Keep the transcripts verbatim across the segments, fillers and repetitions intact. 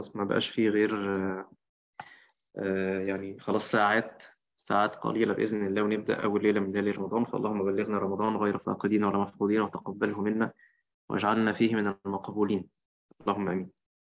ما بقاش فيه غير آه، آه، يعني خلاص ساعات ساعات قليلة بإذن الله، ونبدأ أول ليلة من ليالي رمضان. فاللهم بلغنا رمضان غير فاقدين ولا مفقودين، وتقبله منا واجعلنا فيه من المقبولين، اللهم آمين.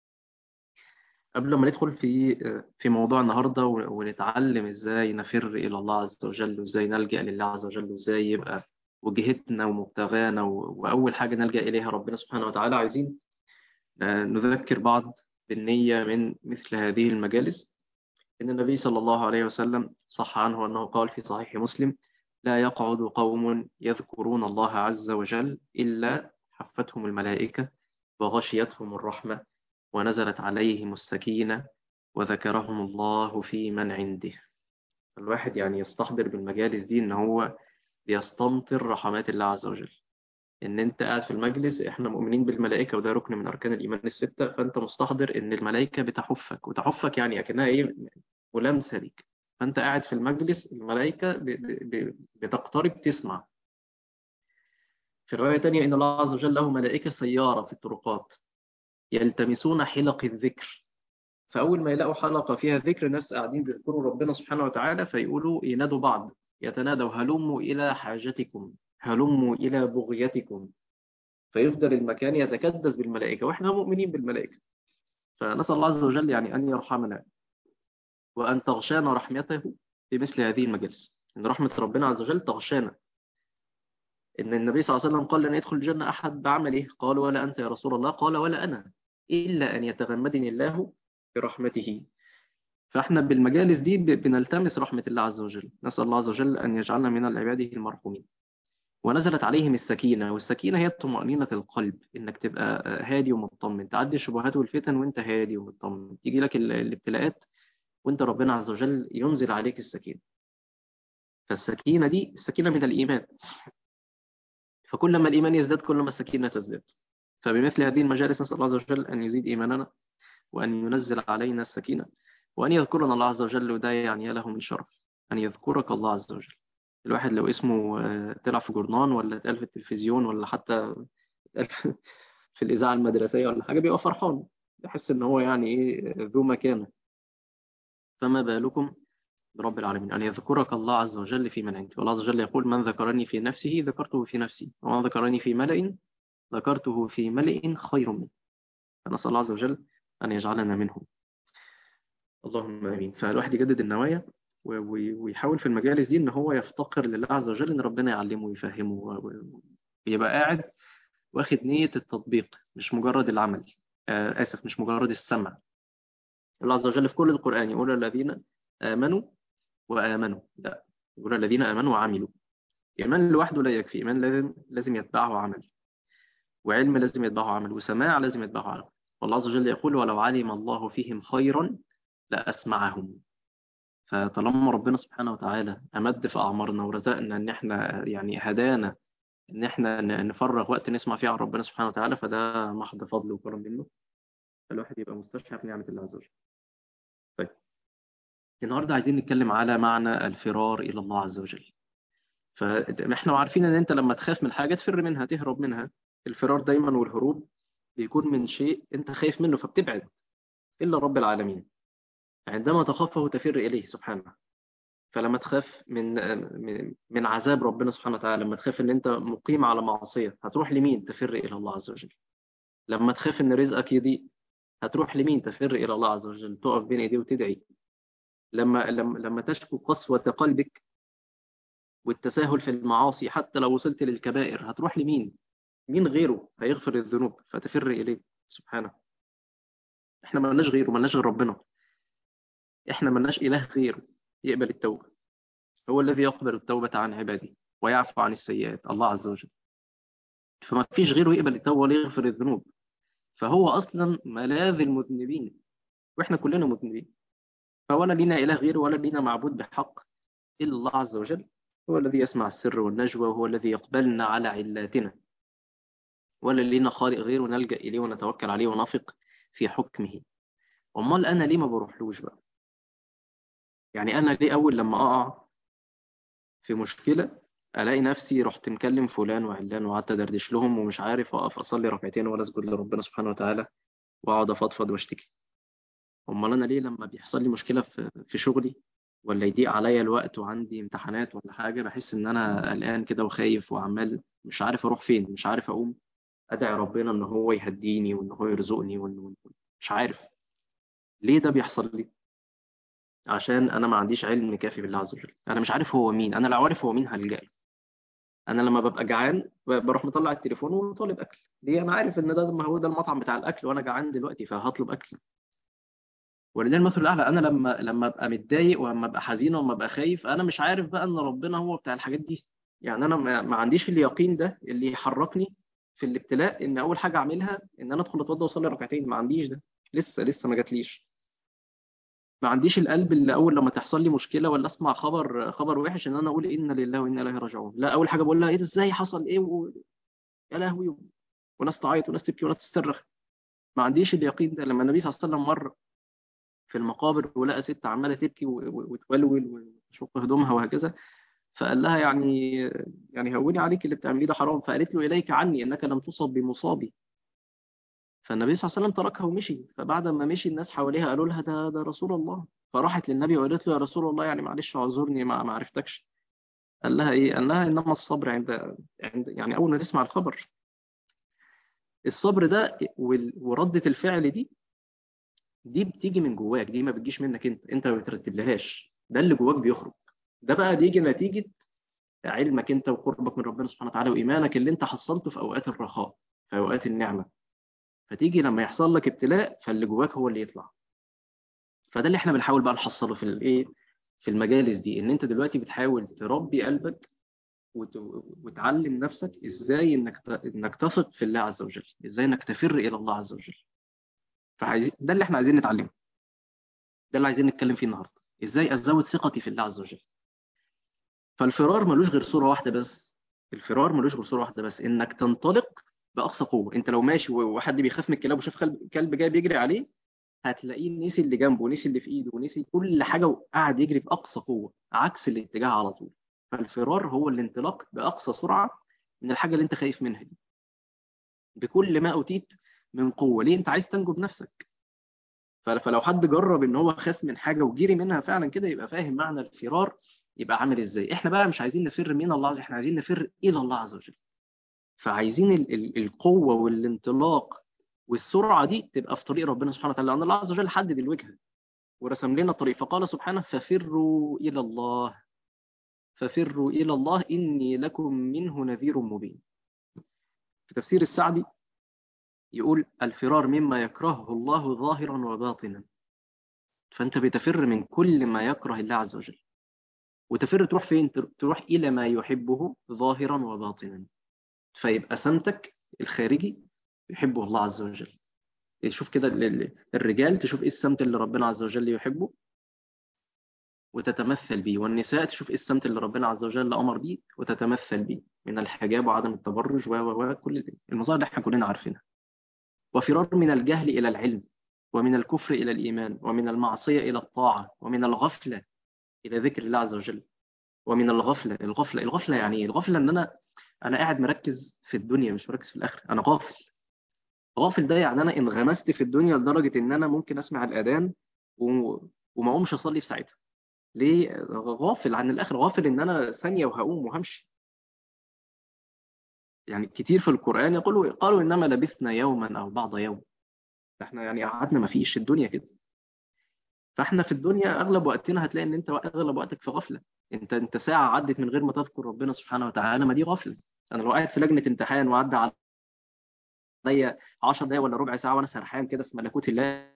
قبل ما ندخل في آه، في موضوع النهاردة و- ونتعلم إزاي نفر إلى الله عز وجل، وإزاي نلجأ لله عز وجل، وإزاي يبقى وجهتنا ومبتغانا و- وأول حاجة نلجأ إليها ربنا سبحانه وتعالى، عايزين آه، نذكر بعض بالنية من مثل هذه المجالس. إن النبي صلى الله عليه وسلم صح عنه أنه قال في صحيح مسلم: لا يقعد قوم يذكرون الله عز وجل إلا حفتهم الملائكة وغشيتهم الرحمة ونزلت عليهم السكينة وذكرهم الله في من عنده. الواحد يعني يستحضر بالمجالس دي إن هو بيستمطر رحمات الله عز وجل. إن أنت قاعد في المجلس، إحنا مؤمنين بالملائكة وده ركن من أركان الإيمان الستة، فأنت مستحضر إن الملائكة بتحفك، وتحفك يعني أكنها إيه، ولمسة ليك. فأنت قاعد في المجلس، الملائكة ب- ب- ب- بتقترب تسمع. في رواية تانية إن الله عز وجل له ملائكة سيارة في الطرقات يلتمسون حلق الذكر. فأول ما يلاقوا حلقة فيها ذكر، ناس قاعدين بيذكروا ربنا سبحانه وتعالى، فيقولوا ينادوا بعض، يتنادوا: هلموا إلى حاجتكم، هلموا إلى بغيتكم. فيفضل المكان يتكدس بالملائكة، وإحنا مؤمنين بالملائكة. فنسأل الله عز وجل يعني أن يرحمنا وأن تغشانا رحمته في مثل هذه المجالس، إن رحمة ربنا عز وجل تغشانا. إن النبي صلى الله عليه وسلم قال: لن يدخل الجنة أحد بعمله. قالوا: ولا أنت يا رسول الله؟ قال: ولا أنا، إلا أن يتغمدني الله برحمته. فإحنا بالمجالس دي ب- بنلتمس رحمة الله عز وجل، نسأل الله عز وجل أن يجعلنا من العباده المرحومين. ونزلت عليهم السكينة، والسكينة هي طمأنينة القلب، إنك تبقى هادي ومطمن، تعدي الشبهات والفتن وإنت هادي ومطمن، تيجي لك ال- الابتلاءات وإنت ربنا عز وجل ينزل عليك السكينة. فالسكينة دي السكينة من الإيمان، فكلما الإيمان يزداد كلما السكينة تزداد. فبمثل هذه المجالس نسأل الله عز وجل أن يزيد إيماننا، وأن ينزل علينا السكينة، وأن يذكرنا الله عز وجل. وده يعني له من شرف أن يذكرك الله عز وجل. الواحد لو اسمه آه، طلع في جورنان، ولا اتقال في التلفزيون، ولا حتى اتقال في الإذاعة المدرسية ولا حاجة، بيبقى فرحان، يحس إن هو يعني إيه، ذو مكانة. فما بالكم برب العالمين، أن يذكرك الله عز وجل في من عنده. والله عز وجل يقول: من ذكرني في نفسه ذكرته في نفسي، ومن ذكرني في ملأ ذكرته في ملئ خير منه. فنسأل الله عز وجل أن يجعلنا منهم، اللهم آمين. فالواحد يجدد النوايا و- و- ويحاول في المجالس دي إن هو يفتقر لله عز وجل، إن ربنا يعلمه ويفهمه و- و- ويبقى قاعد واخد نية التطبيق، مش مجرد العمل. آه آسف، مش مجرد السمع. الله عز وجل في كل القرآن يقول: الذين آمنوا وآمنوا، لا، يقول: الذين آمنوا وعملوا. إيمان لوحده لا يكفي، إيمان لازم لازم يتبعه عمل، وعلم لازم يتبعه عمل، وسماع لازم يتبعه عمل. والله عز وجل يقول: ولو علم الله فيهم خيرا لأسمعهم. فطالما ربنا سبحانه وتعالى أمد في أعمارنا ورزقنا إن إحنا يعني هدانا إن إحنا ن- نفرغ وقت نسمع فيه عن ربنا سبحانه وتعالى، فده محض فضل وكرم منه. فالواحد يبقى مستشعر نعمة الله عز وجل. طيب، النهارده عايزين نتكلم على معنى الفرار إلى الله عز وجل. فإحنا عارفين إن أنت لما تخاف من حاجة تفر منها، تهرب منها. الفرار دايما والهروب بيكون من شيء أنت خايف منه فبتبعد، إلا رب العالمين عندما تخافه تفر إليه سبحانه. فلما تخاف من من من عذاب ربنا سبحانه وتعالى، لما تخاف ان انت مقيم على معصية، هتروح لمين؟ تفر الى الله عز وجل. لما تخاف ان رزقك يضيق، هتروح لمين؟ تفر الى الله عز وجل، تقف بين ايديه وتدعي. لما لما لما تشكو قسوة قلبك والتساهل في المعاصي، حتى لو وصلت للكبائر، هتروح لمين؟ مين غيره هيغفر الذنوب؟ فتفر اليه سبحانه. احنا ملناش غيره، ملناش غير ربنا. احنا ملناش اله غيره يقبل التوبة. هو الذي يقبل التوبة عن عباده ويعفو عن السيئات، الله عز وجل. فما فيش غيره يقبل التوبة ولا يغفر الذنوب. فهو أصلا ملاذ المذنبين، وإحنا كلنا مذنبين. فولا لينا إله غيره، ولا لينا معبود بحق إلا الله عز وجل. هو الذي يسمع السر والنجوى، وهو الذي يقبلنا على علاتنا. ولا لينا خالق غيره نلجأ إليه ونتوكل عليه ونثق في حكمه. أمال أنا ليه ما بروحلوش بقى؟ يعني أنا ليه أول لما أقع في مشكلة ألاقي نفسي رحت مكلم فلان وعلان وقعدت أدردش لهم، ومش عارف أقف أصلي ركعتين ولا أسجد لربنا سبحانه وتعالى وأقعد أفضفض وأشتكي؟ امال انا ليه لما بيحصل لي مشكله في في شغلي، ولا يضيق عليا الوقت وعندي امتحانات ولا حاجه، بحس ان انا قلقان كده وخايف وعمال مش عارف اروح فين، مش عارف اقوم ادعي ربنا ان هو يهديني وان هو يرزقني وإن مش عارف ليه ده بيحصل لي؟ عشان انا ما عنديش علم كافي بالله عز وجل. انا مش عارف هو مين، انا لو عارف هو مين هلجأ له. انا لما ببقى جعان ب- بروح مطلع التليفون وطالب اكل. ليه؟ انا عارف ان ده ما هو ده المطعم بتاع الاكل وانا جعان دلوقتي فهطلب اكل. ولله المثل الاعلى. انا لما لما ابقى متضايق ولما ابقى حزين ولما ابقى خايف، انا مش عارف بقى ان ربنا هو بتاع الحاجات دي. يعني انا ما ما عنديش اليقين ده اللي يحركني في الابتلاء ان اول حاجه اعملها ان انا ادخل اتوضى واصلي ركعتين. ما عنديش ده. لسه لسه ما جاتليش. ما عنديش القلب اللي اول لما تحصل لي مشكله ولا اسمع خبر خبر وحش ان انا اقول انا لله وانا اليه راجعون. لا، اول حاجه بقول لها ايه ده، ازاي حصل ايه و... يا لهوي. وناس تعيط وناس تبكي وناس تصرخ. ما عنديش اليقين ده. لما النبي صلى الله عليه وسلم مر في المقابر ولقى ست عماله تبكي و- و- وتولول وتشق هدومها وهكذا، فقال لها يعني يعني هوني عليك اللي بتعمليه ده حرام. فقالت له اليك عني انك لم تصب بمصابي. فالنبي صلى الله عليه وسلم تركها ومشي. فبعد ما مشي الناس حواليها قالوا لها ده ده رسول الله. فراحت للنبي وقالت له يا رسول الله يعني معلش اعذرني ما ما عرفتكش. قال لها ايه؟ قال لها انما الصبر عند عند يعني اول ما تسمع الخبر. الصبر ده وال- وردة الفعل دي دي بتيجي من جواك. دي ما بتجيش منك انت انت ما بترتبلهاش. ده اللي جواك بيخرج. ده بقى بيجي نتيجة علمك انت وقربك من ربنا سبحانه وتعالى وايمانك اللي انت حصلته في اوقات الرخاء، في اوقات النعمة. فتيجي لما يحصل لك ابتلاء فاللي جواك هو اللي يطلع. فده اللي احنا بنحاول بقى نحصله في الايه، في المجالس دي. ان انت دلوقتي بتحاول تربي قلبك وت... وتعلم نفسك ازاي انك ت... انك تثق في الله عز وجل، ازاي انك تفر الى الله عز وجل. فعايزين ده اللي احنا عايزين نتعلمه. ده اللي عايزين نتكلم فيه النهارده. ازاي ازود ثقتي في الله عز وجل. فالفرار ملوش غير صورة واحدة بس. الفرار ملوش غير صورة واحدة بس، انك تنطلق بأقصى قوة. انت لو ماشي وحد بيخاف من الكلاب وشاف كلب كلب جاي بيجري عليه، هتلاقيه نسي اللي جنبه ونسي اللي في ايده ونسي كل حاجة وقعد يجري بأقصى قوة عكس الاتجاه على طول. فالفرار هو الانطلاق بأقصى سرعة من الحاجة اللي انت خايف منها دي بكل ما أوتيت من قوة. ليه؟ انت عايز تنجو بنفسك. ف- فلو حد جرب ان هو خاف من حاجه وجري منها فعلا كده يبقى فاهم معنى الفرار يبقى عامل ازاي. احنا بقى مش عايزين نفر من الله عز وجل، احنا عايزين نفر الى الله عز وجل. فعايزين ال ال القوه والانطلاق والسرعه دي تبقى في طريق ربنا سبحانه وتعالى، لان الله عز وجل حدد الوجهه ورسم لنا الطريق. فقال سبحانه ففروا الى الله. ففروا الى الله اني لكم منه نذير مبين. في تفسير السعدي يقول الفرار مما يكرهه الله ظاهرا وباطنا. فانت بتفر من كل ما يكره الله عز وجل. وتفر تروح فين؟ تروح إلى ما يحبه ظاهرا وباطنا. فيبقى سمتك الخارجي يحبه الله عز وجل. شوف كده ال- ال- الرجال تشوف ايه السمت اللي ربنا عز وجل يحبه وتتمثل بيه، والنساء تشوف ايه السمت اللي ربنا عز وجل أمر بيه وتتمثل بيه من الحجاب وعدم التبرج و و و كل دي المظاهر اللي احنا كلنا عارفينها. وفرار من الجهل إلى العلم، ومن الكفر إلى الإيمان، ومن المعصية إلى الطاعة، ومن الغفلة إلى ذكر الله عز وجل. ومن الغفلة الغفلة الغفلة يعني ايه؟ الغفلة ان انا انا قاعد مركز في الدنيا مش مركز في الاخره. انا غافل. غافل ده يعني انا انغمست في الدنيا لدرجه ان انا ممكن اسمع الاذان و... وما اقومش اصلي في ساعتها. ليه؟ غافل عن الاخره. غافل ان انا ثانيه وهقوم وهمشي. يعني كتير في القران يقولوا قالوا انما لبثنا يوما او بعض يوم. احنا يعني قعدنا ما فيش الدنيا كده. فاحنا في الدنيا اغلب وقتنا هتلاقي ان انت اغلب وقتك في غفله. انت انت ساعه عدت من غير ما تذكر ربنا سبحانه وتعالى، ما دي غفله. انا لو قاعد في لجنه امتحان وعدى عليا عشر دقايق ولا ربع ساعه وانا سرحان كده في ملكوت الله،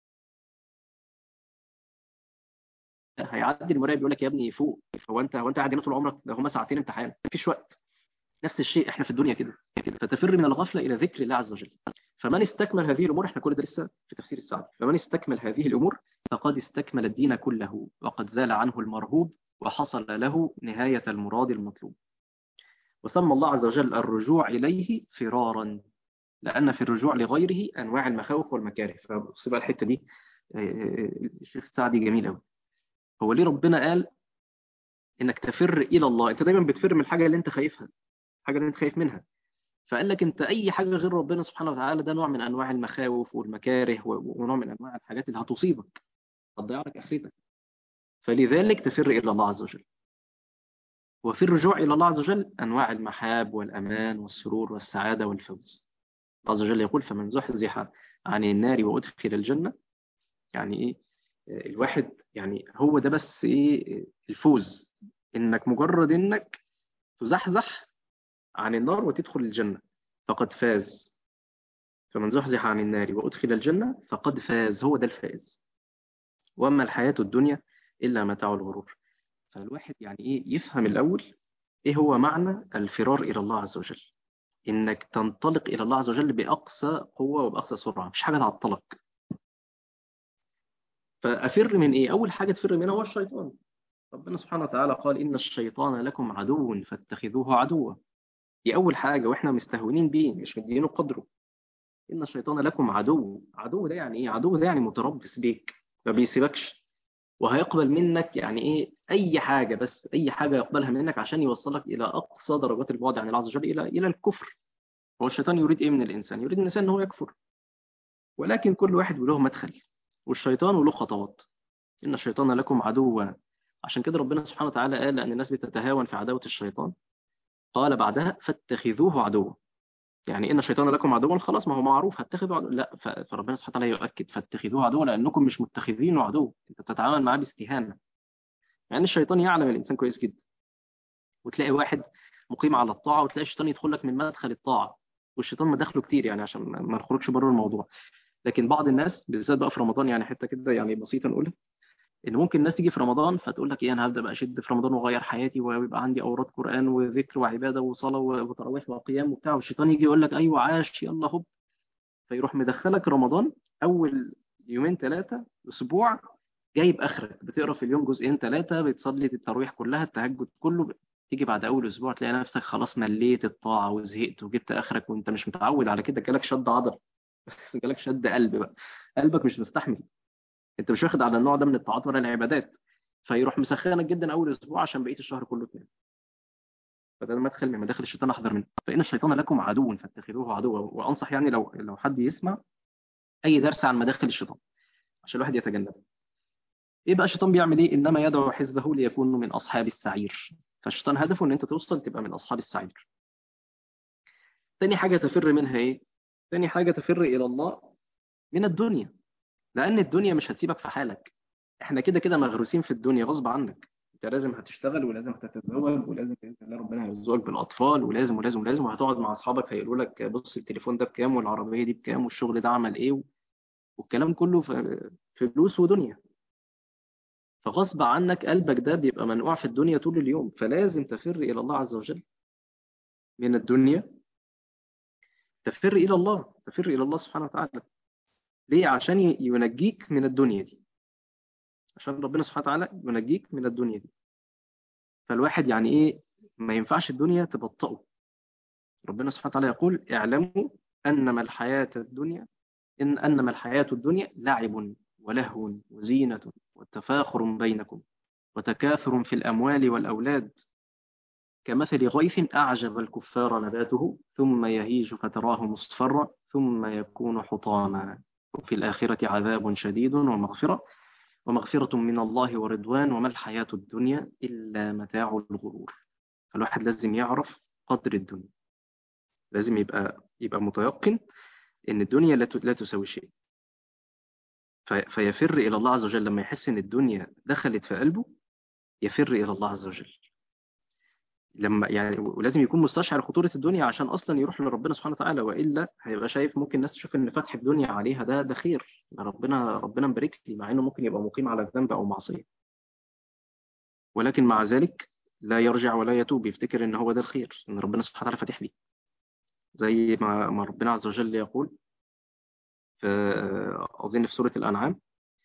هيعدي المراقب يقول لك يا ابني فوق. هو انت هو انت قاعد هنا طول عمرك؟ ده هم ساعتين امتحان مفيش وقت. نفس الشيء احنا في الدنيا كده. فتفر من الغفله الى ذكر الله عز وجل. فمن استكمل هذه الامور، احنا كل ده لسه في تفسير السعدي، فمن استكمل هذه الامور فقد استكمل الدين كله وقد زال عنه المرهوب وحصل له نهايه المراد المطلوب. وسمى الله عز وجل الرجوع اليه فرارا، لان في الرجوع لغيره انواع المخاوف والمكاره. فبص بقى الحته دي، آه، آه، الشيخ السعدي جميل قوي. هو ليه ربنا قال انك تفر الى الله؟ انت دايما بتفر من الحاجه اللي انت خايفها، الحاجه اللي انت خايف منها. فقال لك انت اي حاجه غير ربنا سبحانه وتعالى ده نوع من انواع المخاوف والمكاره و- ونوع من انواع الحاجات اللي هتصيبك، هتضيع لك اخرتك. فلذلك تفر الى الله عز وجل. وفي الرجوع الى الله عز وجل انواع المحاب والامان والسرور والسعاده والفوز. الله عز وجل يقول فمن زحزح عن النار وادخل الجنه، يعني ايه؟ آه، الواحد يعني هو ده بس ايه الفوز، انك مجرد انك تزحزح عن النار وتدخل الجنه فقد فاز. فمن زحزح عن النار وأدخل الجنة فقد فاز، هو ده الفائز. وأما الحياة الدنيا إلا متاع الغرور. فالواحد يعني إيه يفهم الأول إيه هو معنى الفرار إلى الله عز وجل، إنك تنطلق إلى الله عز وجل بأقصى قوة وبأقصى سرعة، مفيش حاجة تعطلك. فأفر من إيه؟ أول حاجة تفر منها هو الشيطان. ربنا سبحانه وتعالى قال إن الشيطان لكم عدو فاتخذوه عدوا. دي أول حاجة، وإحنا مستهونين بيه مش مدينه قدره. إن الشيطان لكم عدو. عدو ده يعني إيه؟ عدو ده يعني متربص بيك، ما بيسيبكش، وهيقبل منك يعني إيه أي حاجة، بس أي حاجة يقبلها منك عشان يوصلك إلى أقصى درجات البعد عن الله عز وجل، إلى إلى الكفر. هو الشيطان يريد إيه من الإنسان؟ يريد من الإنسان إن هو يكفر، ولكن كل واحد له مدخل، والشيطان له خطوات. إن الشيطان لكم عدو. عشان كده ربنا سبحانه وتعالى قال أن الناس بتتهاون في عداوة الشيطان، قال بعدها فاتخذوه عدوا. يعني ان الشيطان لكم عدوا، خلاص ما هو معروف هتخذوا عدو. لا، ف- فربنا سبحانه وتعالى يؤكد فاتخذوه عدوا لانكم مش متخذينه عدو، انت بتتعامل معاه باستهانه. يعني الشيطان يعلم الانسان كويس جدا، وتلاقي واحد مقيم على الطاعه وتلاقي الشيطان يدخل لك من مدخل الطاعه، والشيطان مداخله كتير يعني عشان ما ما نخرجش بره الموضوع. لكن بعض الناس بالذات بقى في رمضان، يعني حته كده يعني بسيطه نقولها، ان ممكن الناس تيجي في رمضان فتقول لك ايه انا هبدا بقى اشد في رمضان واغير حياتي ويبقى عندي اوراد قران وذكر وعباده وصلاه وتراويح وقيام وبتاع، والشيطان يجي يقول لك ايوه عاش يلا هوب، فيروح مدخلك رمضان اول يومين ثلاثه اسبوع، جايب اخرك بتقرا في اليوم جزئين ثلاثه، بتصلي التراويح كلها التهجد كله، تيجي بعد اول اسبوع تلاقي نفسك خلاص مليت الطاعه وزهقت وجبت اخرك، وانت مش متعود على كده، جالك شد عضل جالك شد قلب بقى، قلبك مش مستحمل، انت مش واخد على النوع ده من الطاعات ولا العبادات، فيروح مسخنك جدا اول اسبوع عشان بقيه الشهر كله تنام. فده مدخل من مداخل الشيطان، احذر منه. فان الشيطان لكم عدو فاتخذوه عدوا. وانصح يعني لو لو حد يسمع اي درس عن مداخل الشيطان عشان الواحد يتجنبه. ايه بقى الشيطان بيعمل ايه؟ انما يدعو حزبه ليكونوا من اصحاب السعير. فالشيطان هدفه ان انت توصل تبقى من اصحاب السعير. تاني حاجه تفر منها ايه؟ تاني حاجه تفر الى الله من الدنيا، لان الدنيا مش هتسيبك في حالك. احنا كده كده مغروسين في الدنيا غصب عنك، انت لازم هتشتغل ولازم هتتزوج ولازم باذن الله ربنا هيرزقك بالاطفال، ولازم ولازم ولازم، وهتقعد مع اصحابك هيقولوا لك بص التليفون ده بكام والعربيه دي بكام والشغل ده عمل ايه، والكلام كله في فلوس ودنيا. فغصب عنك قلبك ده بيبقى منقوع في الدنيا طول اليوم، فلازم تفر الى الله عز وجل من الدنيا، تفر الى الله، تفر الى الله سبحانه وتعالى. ليه؟ عشان ينجيك من الدنيا دي، عشان ربنا سبحانه وتعالى ينجيك من الدنيا دي. فالواحد يعني ايه ما ينفعش الدنيا تبطئه. ربنا سبحانه وتعالى يقول اعلموا انما الحياة الدنيا ان انما الحياة الدنيا لعب ولهو وزينة وتفاخر بينكم وتكاثر في الاموال والاولاد كمثل غيث اعجب الكفار نباته ثم يهيج فتراه مصفرا ثم يكون حطاما وفي الآخرة عذاب شديد ومغفرة ومغفرة من الله ورضوان وما الحياة الدنيا إلا متاع الغرور. فالواحد لازم يعرف قدر الدنيا، لازم يبقى يبقى متيقن ان الدنيا لا ت- لا تساوي شيء. في- فيفر الى الله عز وجل لما يحس ان الدنيا دخلت في قلبه، يفر الى الله عز وجل. لما يعني ولازم يكون مستشعر خطورة الدنيا عشان اصلا يروح لربنا سبحانه وتعالى، والا هيبقى شايف ممكن الناس تشوف ان فتح الدنيا عليها ده ده خير، ده ربنا ربنا مبارك لي، مع انه ممكن يبقى مقيم على الذنب او معصية، ولكن مع ذلك لا يرجع ولا يتوب، يفتكر ان هو ده الخير، ان ربنا سبحانه وتعالى فاتح لي. زي ما ما ربنا عز وجل يقول في أظن في سورة الأنعام،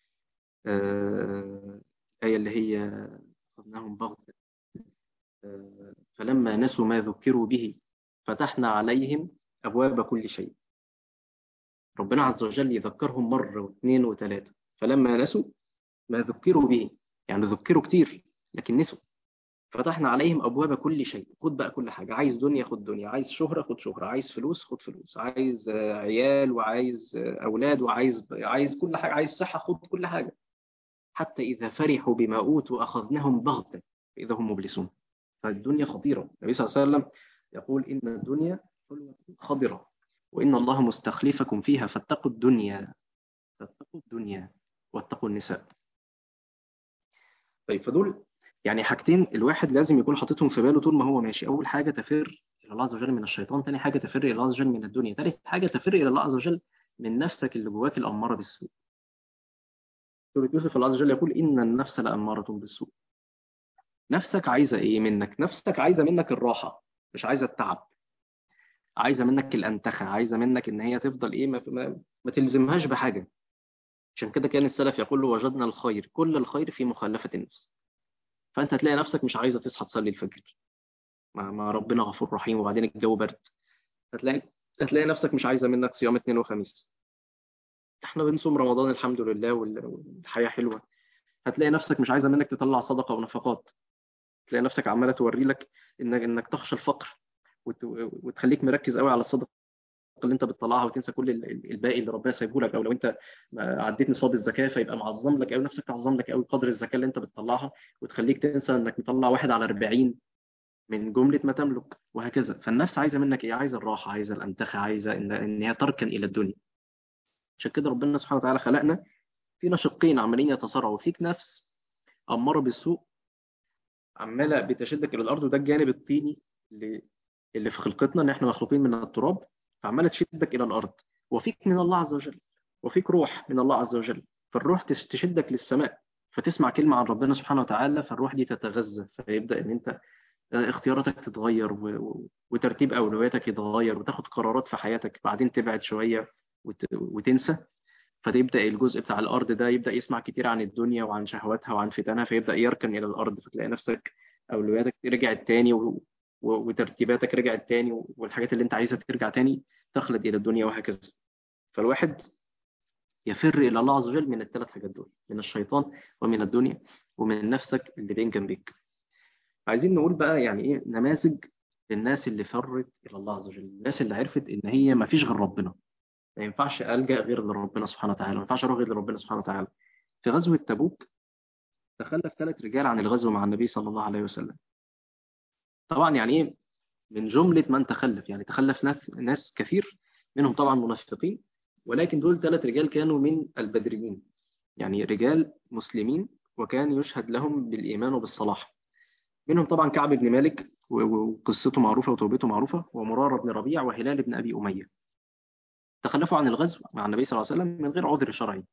آه، الآية اللي هي أخذناهم بغتة، آه، فلما نسوا ما ذكروا به فتحنا عليهم أبواب كل شيء. ربنا عز وجل يذكرهم مرة واثنين وثلاثة، فلما نسوا ما ذكروا به، يعني ذكروا كتير لكن نسوا. فتحنا عليهم أبواب كل شيء. خد بقى كل حاجة، عايز دنيا خد دنيا، عايز شهرة خد شهرة، عايز فلوس خد فلوس، عايز آه، عيال وعايز آه، أولاد وعايز عايز كل حاجة، عايز صحة خد كل حاجة. حتى إذا فرحوا بما أوتوا أخذناهم بغتة إذا هم مبلسون. فالدنيا خطيرة. النبي صلى الله عليه وسلم يقول إن الدنيا حلوة خضرة، وإن الله مستخلفكم فيها فاتقوا الدنيا، فاتقوا الدنيا واتقوا النساء. طيب، فدول يعني حاجتين الواحد لازم يكون حاططهم في باله طول ما هو ماشي. أول حاجة تفر إلى الله عز وجل من الشيطان، تاني حاجة تفر إلى الله عز وجل من الدنيا، تالت حاجة تفر إلى الله عز وجل من نفسك اللي جواك الأمارة بالسوء. سورة يوسف الله عز وجل يقول إن النفس لأمارة بالسوء. نفسك عايزة إيه منك؟ نفسك عايزة منك الراحة، مش عايزة التعب. عايزة منك الأنتخة، عايزة منك إن هي تفضل إيه، ما, ما, ما تلزمهاش بحاجة. عشان كده كان السلف يقول له وجدنا الخير، كل الخير في مخالفة النفس. فأنت هتلاقي نفسك مش عايزة تصحى تصلي الفجر مع, مع ربنا غفور رحيم وبعدين الجو برد. هتلاقي هتلاقي نفسك مش عايزة منك صيام اثنين وخميس. احنا بنصوم رمضان الحمد لله وال- والحياة حلوة. هتلاقي نفسك مش عايزة منك تطلع صدقة ونفقات. تلاقي نفسك عمالة توري لك إنك إنك تخشى الفقر، وت- وتخليك مركز قوي على الصدقة اللي انت بتطلعها، وتنسى كل ال- ال- الباقي اللي ربنا سايبه لك. او لو انت عديت نصاب الزكاه فيبقى معظم لك قوي، نفسك تعظم لك قوي قدر الزكاه اللي انت بتطلعها، وتخليك تنسى انك مطلع واحد على أربعين من جمله ما تملك، وهكذا. فالنفس عايزه منك ايه؟ عايزه الراحه، عايزه الانتخه، عايزه ان ان هي تركن الى الدنيا. عشان كده ربنا سبحانه وتعالى خلقنا فينا شقين عمالين يتصارعوا. فيك نفس اماره بالسوء عماله بتشدك الى الارض، وده الجانب الطيني اللي اللي في خلقتنا، ان احنا مخلوقين من التراب، فعماله تشدك الى الارض. وفيك من الله عز وجل، وفيك روح من الله عز وجل، فالروح تش- تشدك للسماء، فتسمع كلمه عن ربنا سبحانه وتعالى، فالروح دي تتغذى، فيبدا ان انت آه، اختياراتك تتغير و... و- وترتيب اولوياتك يتغير، وتاخد قرارات في حياتك بعدين تبعد شويه وت... وتنسى. فتبدا الجزء بتاع الارض ده يبدا يسمع كتير عن الدنيا وعن شهواتها وعن فتنها، فيبدا يركن الى الارض، فتلاقي نفسك اولوياتك رجعت تاني و... و... وترتيباتك رجعت تاني، والحاجات اللي انت عايزها ترجع تاني تخلد الى الدنيا، وهكذا. فالواحد يفر الى الله عز وجل من الثلاث حاجات دول، من الشيطان ومن الدنيا ومن نفسك اللي بين جنبيك. عايزين نقول بقى يعني ايه نماذج للناس اللي فرت الى الله عز وجل، الناس اللي عرفت ان هي ما فيش غير ربنا، ما ينفعش ألجأ غير لربنا سبحانه وتعالى، ما ينفعش أروح غير لربنا سبحانه وتعالى. في غزوة تبوك تخلف ثلاث رجال عن الغزو مع النبي صلى الله عليه وسلم. طبعا يعني ايه من جملة من تخلف، يعني تخلف ناس ناس كثير، منهم طبعا منافقين، ولكن دول ثلاث رجال كانوا من البدريين، يعني رجال مسلمين وكان يشهد لهم بالإيمان وبالصلاح. منهم طبعا كعب بن مالك و- و- وقصته معروفة وتوبته معروفة، ومرارة بن ربيع وهلال بن أبي أمية. تخلفوا عن الغزو مع النبي صلى الله عليه وسلم من غير عذر شرعي.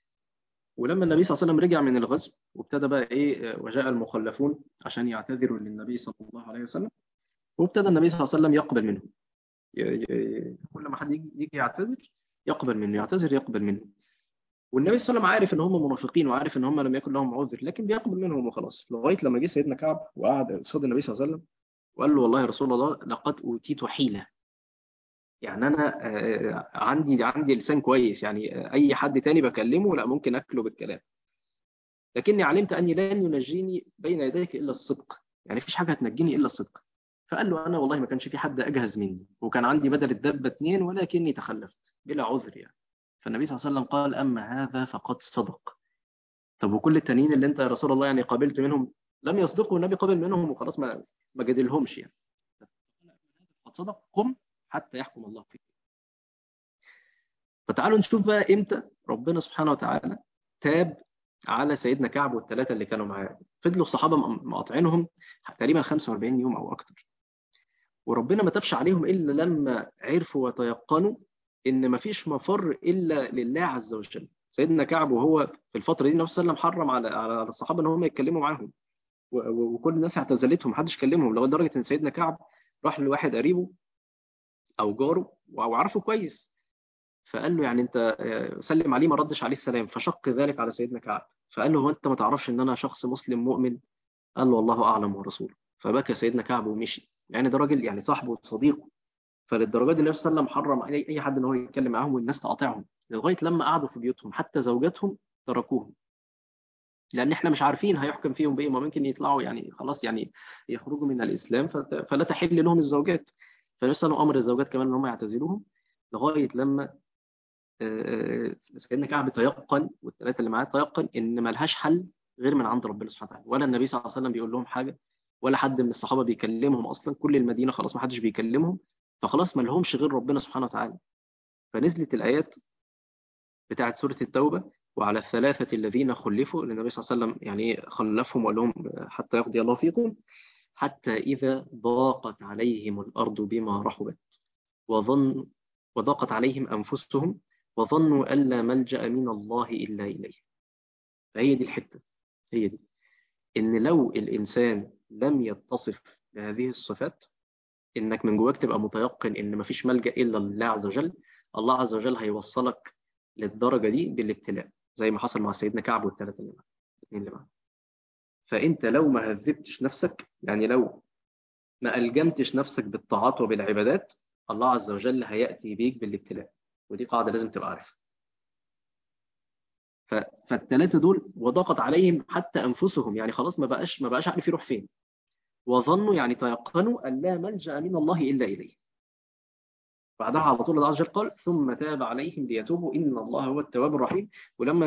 ولما النبي صلى الله عليه وسلم رجع من الغزو وابتدى بقى ايه آه، وجاء المخلفون عشان يعتذروا للنبي صلى الله عليه وسلم، وابتدى النبي صلى الله عليه وسلم يقبل منهم. ي- ي- كل ما حد يجي يجي يعتذر يقبل منه، يعتذر يقبل منه. والنبي صلى الله عليه وسلم عارف ان هم منافقين، وعارف ان هم لم يكن لهم عذر، لكن بيقبل منهم وخلاص. لغايه لما جه سيدنا كعب وقعد قصاد النبي صلى الله عليه وسلم وقال له والله يا رسول الله لقد اوتيت حيله. يعني انا آه، عندي عندي لسان كويس، يعني آه، اي حد تاني بكلمه لا ممكن اكله بالكلام، لكني علمت أني لن ينجيني بين يديك إلا الصدق، يعني مفيش حاجة هتنجيني إلا الصدق. فقال له أنا والله ما كانش في حد أجهز مني، وكان عندي بدل الدبة اتنين ولكني تخلفت بلا عذر يعني. فالنبي صلى الله عليه وسلم قال أما هذا فقد صدق. طب وكل التانيين اللي أنت يا رسول الله يعني قابلت منهم لم يصدقوا، النبي قابل منهم وخلاص، ما ما جادلهمش يعني. قد صدق، قم حتى يحكم الله فيك. فتعالوا نشوف بقى إمتى ربنا سبحانه وتعالى تاب على سيدنا كعب والثلاثة اللي كانوا معاه. فضلوا الصحابة مقاطعينهم تقريبا خمسة وأربعين يوم أو أكتر، وربنا ما تابش عليهم إلا لما عرفوا وتيقنوا إن مفيش مفر إلا لله عز وجل. سيدنا كعب وهو في الفترة دي النبي صلى الله عليه وسلم حرم على على الصحابة إن هم يتكلموا معاهم، و- و- وكل الناس اعتزلتهم، محدش كلمهم، لغاية درجة إن سيدنا كعب راح لواحد قريبه أو جاره وعرفه كويس، فقال له يعني انت آه، سلم عليه، ما ردش عليه السلام، فشق ذلك على سيدنا كعب. فقال له هو انت ما تعرفش ان انا شخص مسلم مؤمن؟ قال له والله اعلم ورسوله. فبكى سيدنا كعب ومشي، يعني ده راجل يعني صاحبه وصديقه. فللدرجه دي النبي صلى الله عليه وسلم حرم اي أي حد ان هو يتكلم معاهم والناس تقاطعهم، لغايه لما قعدوا في بيوتهم حتى زوجاتهم تركوهم. لأن إحنا مش عارفين هيحكم فيهم بإيه، ما ممكن يطلعوا يعني خلاص يعني يخرجوا من الإسلام فت- فلا تحل لهم الزوجات. فنسأل أمر الزوجات كمان إن هم يعتزلوهم لغاية لما آه، آه، سيدنا كعب تيقن والثلاثة اللي معاه تيقن إن ملهاش حل غير من عند ربنا سبحانه وتعالى، ولا النبي صلى الله عليه وسلم بيقول لهم حاجة، ولا حد من الصحابة بيكلمهم أصلا، كل المدينة خلاص ما حدش بيكلمهم، فخلاص ما لهمش غير ربنا سبحانه وتعالى. فنزلت الآيات بتاعت سورة التوبة: وعلى الثلاثة الذين خلفوا، لأن النبي صلى الله عليه وسلم يعني خلفهم وقال لهم حتى يقضي الله فيكم، حتى إذا ضاقت عليهم الأرض بما رحبت وظن وضاقت عليهم أنفسهم وظنوا أن لا ملجأ من الله إلا إليه. فهي دي الحتة، هي دي إن لو الإنسان لم يتصف بهذه الصفات، إنك من جواك تبقى متيقن إن مفيش ملجأ إلا لله عز وجل، الله عز وجل هيوصلك للدرجة دي بالابتلاء، زي ما حصل مع سيدنا كعب والثلاثة اللي معاه الاثنين اللي معاه. فأنت لو ما هذبتش نفسك، يعني لو ما ألجمتش نفسك بالطاعات وبالعبادات، الله عز وجل هيأتي بيك بالابتلاء. ودي قاعدة لازم تبقى عارفها. ف... فالثلاثة دول وضاقت عليهم حتى أنفسهم، يعني خلاص ما بقاش ما بقاش عارف يروح فين. وظنوا يعني تيقنوا أن لا ملجأ من الله إلا إليه. بعدها على طول الله عز وجل قال: ثم تاب عليهم ليتوبوا إن الله هو التواب الرحيم. ولما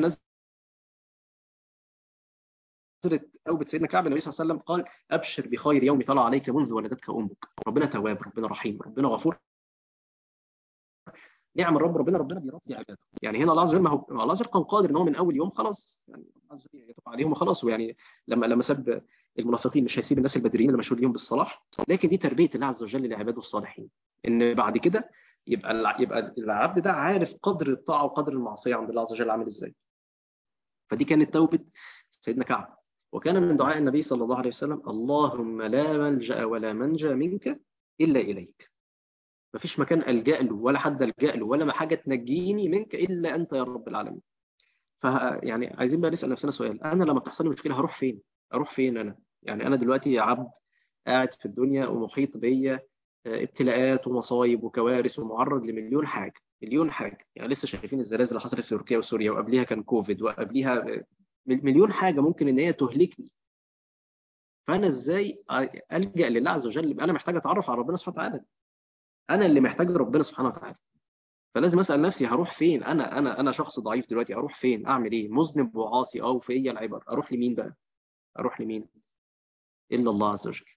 نزلت توبة سيدنا كعب، النبي صلى الله عليه وسلم قال: أبشر بخير يوم طلع عليك منذ ولدتك أمك. ربنا تواب، ربنا رحيم، ربنا غفور، نعم الرب، ربنا ربنا بيرضي عباده. يعني هنا الله عز وجل، ما هو الله عز وجل كان قادر ان هو من اول يوم خلاص يعني الله عز وجل يتوب عليهم وخلاص. ويعني لما لما سب المنافقين مش هيسيب الناس البدريين اللي مشهور ليهم بالصلاح، لكن دي تربيه الله عز وجل لعباده الصالحين، ان بعد كده يبقى الع- يبقى العبد ده عارف قدر الطاعه وقدر المعصيه عند الله عز وجل عامل ازاي. فدي كانت توبه سيدنا كعب. وكان من دعاء النبي صلى الله عليه وسلم: اللهم لا ملجأ ولا منجى منك الا اليك. مفيش مكان ألجأ له ولا حد ألجأ له ولا ما حاجة تنجيني منك إلا أنت يا رب العالمين. ف يعني عايزين بقى نسأل نفسنا سؤال: أنا لما بتحصل لي مشكلة هروح فين؟ أروح فين أنا؟ يعني أنا دلوقتي عبد قاعد في الدنيا ومحيط بيا آه، ابتلاءات ومصايب وكوارث ومعرض لمليون حاجة، مليون حاجة. يعني لسه شايفين الزلازل اللي حصلت في تركيا وسوريا، وقبليها كان كوفيد، وقبليها آه، مليون حاجة ممكن إن هي تهلكني. فأنا إزاي ألجأ لله عز وجل؟ أنا محتاج أتعرف على ربنا سبحانه وتعالى، أنا اللي محتاج ربنا سبحانه وتعالى. فلازم اسال نفسي هروح فين؟ انا انا انا شخص ضعيف دلوقتي، اروح فين؟ اعمل ايه؟ مذنب وعاصي اه وفيا العبر، اروح لمين بقى؟ اروح لمين؟ الا الله عز وجل.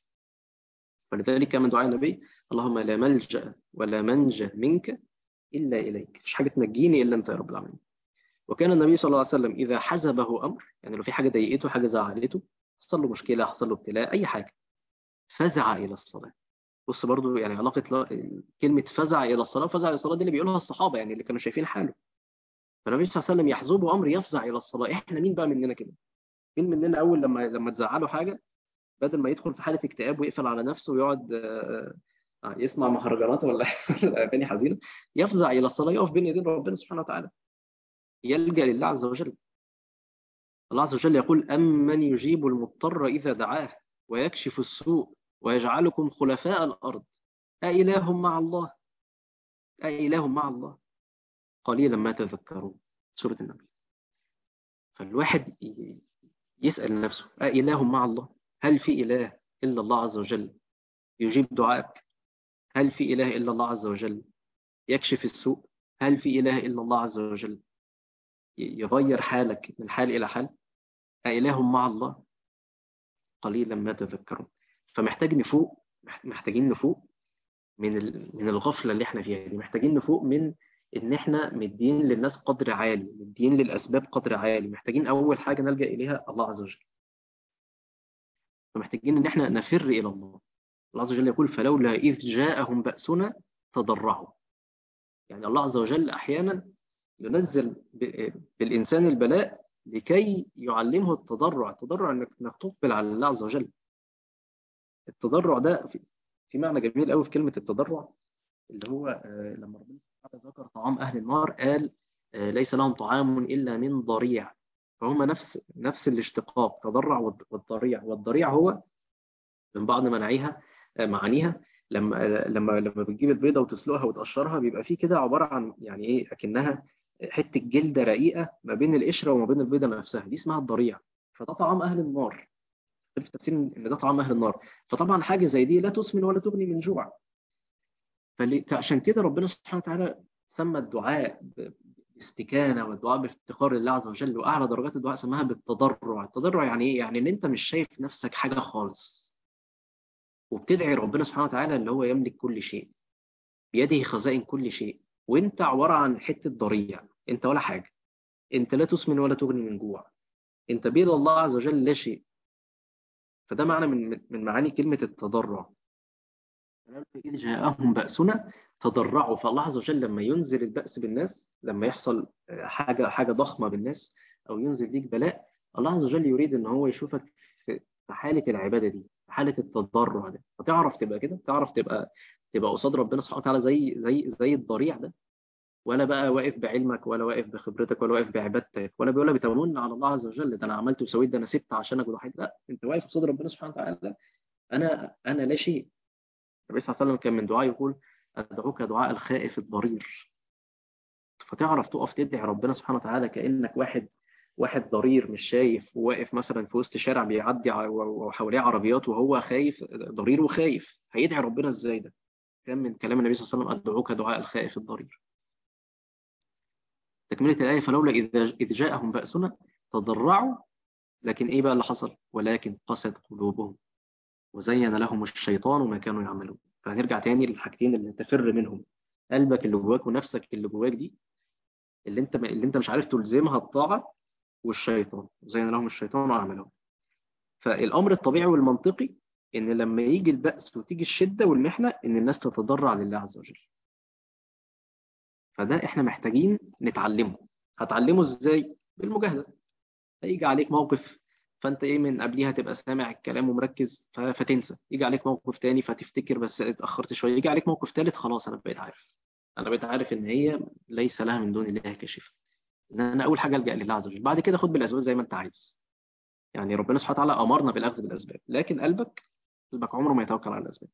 فلذلك كان من دعاء النبي: اللهم لا ملجأ ولا منجى منك الا اليك. مفيش حاجه تنجيني الا انت يا رب العالمين. وكان النبي صلى الله عليه وسلم اذا حزبه امر، يعني لو في حاجه ضايقته، حاجه زعلته، حصل له مشكله، حصل له ابتلاء، اي حاجه، فزع الى الصلاه. بص برضو يعني علاقه لا- كلمه فزع الى الصلاه، فزع الى الصلاه دي اللي بيقولها الصحابه يعني اللي كانوا شايفين حاله. فالنبي صلى الله عليه وسلم يحزبه امر يفزع الى الصلاه. احنا مين بقى مننا كده؟ مين مننا اول لما لما تزعله حاجه، بدل ما يدخل في حاله اكتئاب ويقفل على نفسه ويقعد آه، آه، يسمع مهرجانات ولا ولا اغاني حزينه، يفزع الى الصلاه، يقف بين يدين ربنا سبحانه وتعالى، يلجا لله عز وجل. الله عز وجل يقول: امن يجيب المضطر اذا دعاه ويكشف السوء ويجعلكم خلفاء الارض أإله مع الله أإله مع الله قليلا ما تذكرون. سوره النبي. فالواحد ي- يسأل نفسه: أإله مع الله؟ هل في إله إلا الله عز وجل يجيب دعائك؟ هل في إله إلا الله عز وجل يكشف السوء؟ هل في إله إلا الله عز وجل ي- يغير حالك من حال إلى حال؟ أإله مع الله قليلا ما تذكرون. فمحتاج نفوق، مح- محتاجين نفوق من ال- من الغفلة اللي احنا فيها دي. محتاجين نفوق من إن احنا مدين للناس قدر عالي، مدين للأسباب قدر عالي. محتاجين أول حاجة نلجأ إليها الله عز وجل. فمحتاجين إن احنا نفر إلى الله. الله عز وجل يقول: فلولا إذ جاءهم بأسنا تضرعوا. يعني الله عز وجل أحيانا ينزل ب- بالإنسان البلاء لكي يعلمه التضرع. التضرع إنك إنك تقبل على الله عز وجل. التضرع ده في, في معنى جميل قوي في كلمة التضرع، اللي هو آه، لما ربنا سبحانه وتعالى ذكر طعام أهل النار قال: آه، ليس لهم طعام إلا من ضريع. فهم نفس نفس الاشتقاق، تضرع والض- والضريع. والضريع هو من بعض مناعيها آه، معانيها، لما لما لما بتجيب البيضه وتسلقها وتقشرها، بيبقى فيه كده عباره عن يعني ايه، اكنها حته جلده رقيقه ما بين القشره وما بين البيضه نفسها، دي اسمها الضريع. فده طعام أهل النار. في تفسير إن ده طعام أهل النار. فطبعا حاجة زي دي لا تسمن ولا تغني من جوع. فعشان كده ربنا سبحانه وتعالى سمى الدعاء ب- باستكانة، والدعاء بافتقار لله عز وجل، وأعلى درجات الدعاء سماها بالتضرع. التضرع يعني إيه؟ يعني إن أنت مش شايف نفسك حاجة خالص، وبتدعي ربنا سبحانه وتعالى اللي هو يملك كل شيء، بيده خزائن كل شيء، وأنت عبارة عن حتة ضريع، أنت ولا حاجة. أنت لا تسمن ولا تغني من جوع، أنت بيد الله عز وجل لا شيء. فده معنى من من من معاني كلمة التضرع. إذ جاءهم بأسنا تضرعوا. فالله عز وجل لما ينزل البأس بالناس، لما يحصل حاجة حاجة ضخمة بالناس، أو ينزل ليك بلاء، الله عز وجل يريد إن هو يشوفك في في حالة العبادة دي، في حالة التضرع ده، فتعرف تبقى كده، تعرف تبقى تبقى قصاد ربنا سبحانه وتعالى زي زي زي الضريع ده. ولا بقى واقف بعلمك، ولا واقف بخبرتك، ولا واقف بعبادتك، ولا بيقول لك بتمن على الله عز وجل، ده انا عملت وسويت، ده انا سبت عشانك وضحيت. لا، انت واقف قصاد ربنا سبحانه وتعالى، انا انا لا شيء. النبي صلى الله عليه وسلم كان من دعاء يقول: أدعوك دعاء الخائف الضرير. فتعرف تقف تدعي ربنا سبحانه وتعالى كأنك واحد واحد ضرير مش شايف، وواقف مثلا في وسط شارع بيعدي ع- وحواليه عربيات، وهو خايف، ضرير وخايف، هيدعي ربنا ازاي ده؟ كان من كلام النبي صلى الله عليه وسلم: أدعوك دعاء الخائف الضرير. تكملة الآية: فلولا إذا إذ جاءهم بأسنا تضرعوا، لكن إيه بقى اللي حصل؟ ولكن قست قلوبهم وزين لهم الشيطان ما كانوا يعملون. فهنرجع تاني للحاجتين اللي تفر منهم: قلبك اللي جواك ونفسك اللي جواك دي، اللي انت اللي انت مش عارف تلزمها الطاعه، والشيطان زين لهم الشيطان اعمالهم. فالامر الطبيعي والمنطقي ان لما يجي البأس وتيجي الشده والمحنه، ان الناس تتضرع لله عز وجل. فده احنا محتاجين نتعلمه. هتعلمه ازاي؟ بالمجاهده. هيجي عليك موقف، فانت ايه من قبليها تبقى سامع الكلام ومركز، ف- فتنسى. يجي عليك موقف تاني فتفتكر بس اتأخرت شويه. يجي عليك موقف تالت، خلاص انا بقيت عارف. انا بقيت عارف ان هي ليس لها من دون الله كاشفه. ان انا اول حاجه الجا لله عز وجل، بعد كده خد بالاسباب زي ما انت عايز. يعني ربنا سبحانه وتعالى امرنا بالاخذ بالاسباب، لكن قلبك قلبك عمره ما يتوكل على الاسباب.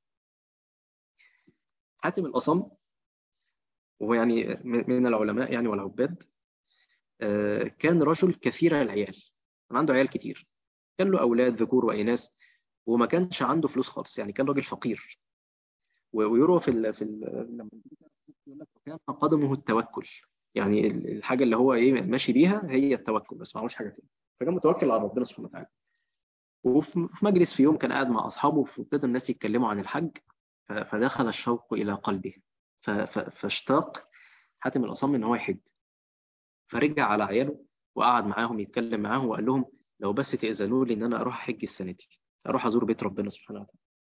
حاتم الاصم، وهو يعني من من العلماء يعني والعباد، آه، كان رجل كثير العيال، كان عنده عيال كتير، كان له اولاد ذكور واناث، وما كانش عنده فلوس خالص، يعني كان راجل فقير. و- ويروى في ال في ال لما يقول لك: كان قدمه التوكل. يعني ال- الحاجه اللي هو ايه ماشي بيها هي التوكل بس، ما عملش حاجه تاني. فكان متوكل على ربنا سبحانه وتعالى. وفي في مجلس في يوم كان قاعد مع أصحابه، فابتدى الناس يتكلموا عن الحج، ف- فدخل الشوق إلى قلبه. ف- ف- فاشتاق حاتم الأصم إن هو يحج. فرجع على عياله وقعد معاهم يتكلم معاهم، وقال لهم: لو بس تأذنوا لي إن أنا أروح أحج السنة دي، أروح أزور بيت ربنا سبحانه وتعالى،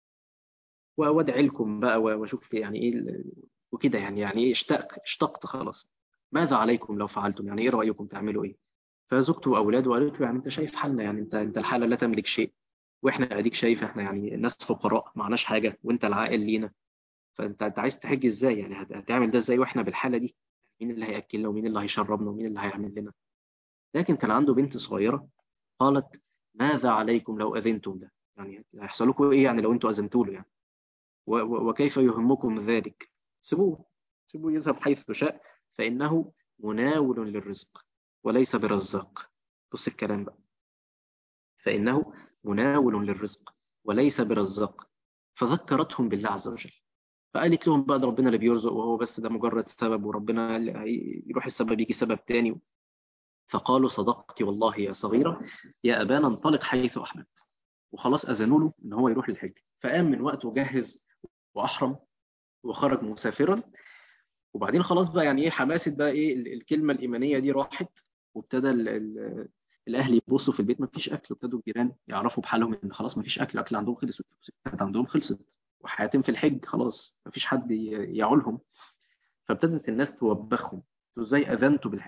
و- وأدعي لكم بقى، و- وأشوف يعني إيه ال- وكده. يعني يعني إيه اشتقت اشتقت خلاص. ماذا عليكم لو فعلتم؟ يعني إيه رأيكم تعملوا إيه؟ فزوجته وأولاده قالت له: يعني أنت شايف حالنا، يعني أنت أنت الحالة لا تملك شيء، واحنا اديك شايف احنا يعني ناس فقراء معناش حاجه، وانت العائل لينا. فانت انت عايز تحج ازاي؟ يعني هت- هتعمل ده ازاي واحنا بالحاله دي؟ مين اللي هياكلنا، ومين اللي هيشربنا، ومين اللي هيعمل لنا؟ لكن كان عنده بنت صغيره، قالت: ماذا عليكم لو اذنتم له؟ يعني هيحصل لكم ايه يعني لو انتوا اذنتوا له يعني؟ و- و- وكيف يهمكم ذلك؟ سيبوه، سيبوه يذهب حيث شاء، فانه مناول للرزق وليس برزاق. بص الكلام بقى: فإنه مناول للرزق وليس برزاق. فذكرتهم بالله عز وجل. فقالت لهم بقى: ده ربنا اللي بيرزق، وهو بس ده مجرد سبب، وربنا اللي هي- يروح السبب يجي سبب تاني. فقالوا: صدقت والله يا صغيرة، يا أبانا انطلق حيث أحببت. وخلاص أذنوا له إن هو يروح للحج. فقام من وقته جهز وأحرم وخرج مسافرا. وبعدين خلاص بقى يعني ايه حماسه بقى ايه ال- الكلمه الايمانيه دي راحت. وابتدى ال ال الاهل يبصوا في البيت ما فيش اكل، وابتدوا الجيران يعرفوا بحالهم ان خلاص ما فيش اكل، اكل عندهم خلص، والفلوس عندهم خلصت، وحياتهم في الحج خلاص ما فيش حد ي- يعولهم. فابتدت الناس توبخهم: انتوا ازاي اذنتوا بالحج؟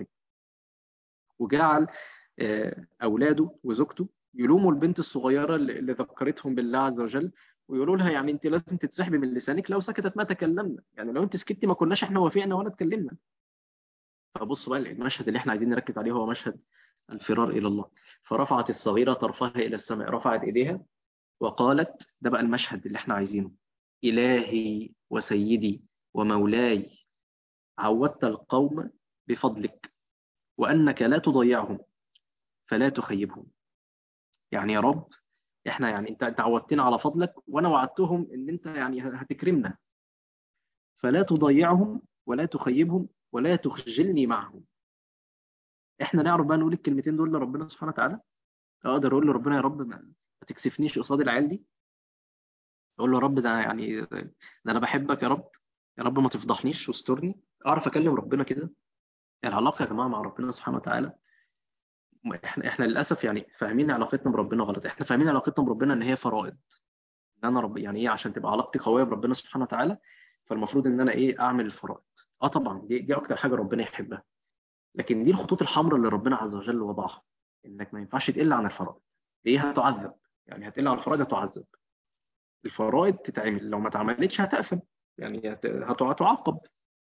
وجعل آه، اولاده وزوجته يلوموا البنت الصغيره اللي اللي ذكرتهم بالله عز وجل، ويقولوا لها: يعني انت لازم تتسحبي من لسانك، لو سكتت ما تكلمنا، يعني لو انت سكتي ما كناش احنا وافقنا ولا اتكلمنا. فبص بقى المشهد اللي احنا عايزين نركز عليه هو مشهد الفرار إلى الله. فرفعت الصغيرة طرفها إلى السماء، رفعت إيديها وقالت: ده بقى المشهد اللي احنا عايزينه: إلهي وسيدي ومولاي، عودت القوم بفضلك، وأنك لا تضيعهم فلا تخيبهم. يعني يا رب احنا يعني انت انت عودتنا على فضلك، وانا وعدتهم ان انت يعني هتكرمنا، فلا تضيعهم ولا تخيبهم ولا تخجلني معهم. احنا نعرف بقى نقول الكلمتين دول لربنا سبحانه وتعالى؟ اقدر اقول لربنا يا رب ما ما تكسفنيش قصاد العيال دي؟ اقول له يا رب ده يعني ده انا بحبك يا رب، يا رب ما تفضحنيش واسترني؟ اعرف اكلم ربنا كده؟ العلاقه يا جماعه مع ربنا سبحانه وتعالى، احنا احنا للاسف يعني فاهمين علاقتنا بربنا غلط. احنا فاهمين علاقتنا بربنا ان هي فرائض، ان انا رب يعني ايه عشان تبقى علاقتي قويه بربنا سبحانه وتعالى، فالمفروض ان انا ايه اعمل الفرائض. اه طبعا دي, دي اكتر حاجه ربنا يحبها، لكن دي الخطوط الحمراء اللي ربنا عز وجل وضعها، انك ما ينفعش تقل عن الفرائض. ايه هتعذب، يعني هتقل عن الفرائض هتعذب. الفرائض تتعمل، لو ما اتعملتش هتأثم، يعني هت- هت- هتعاقب.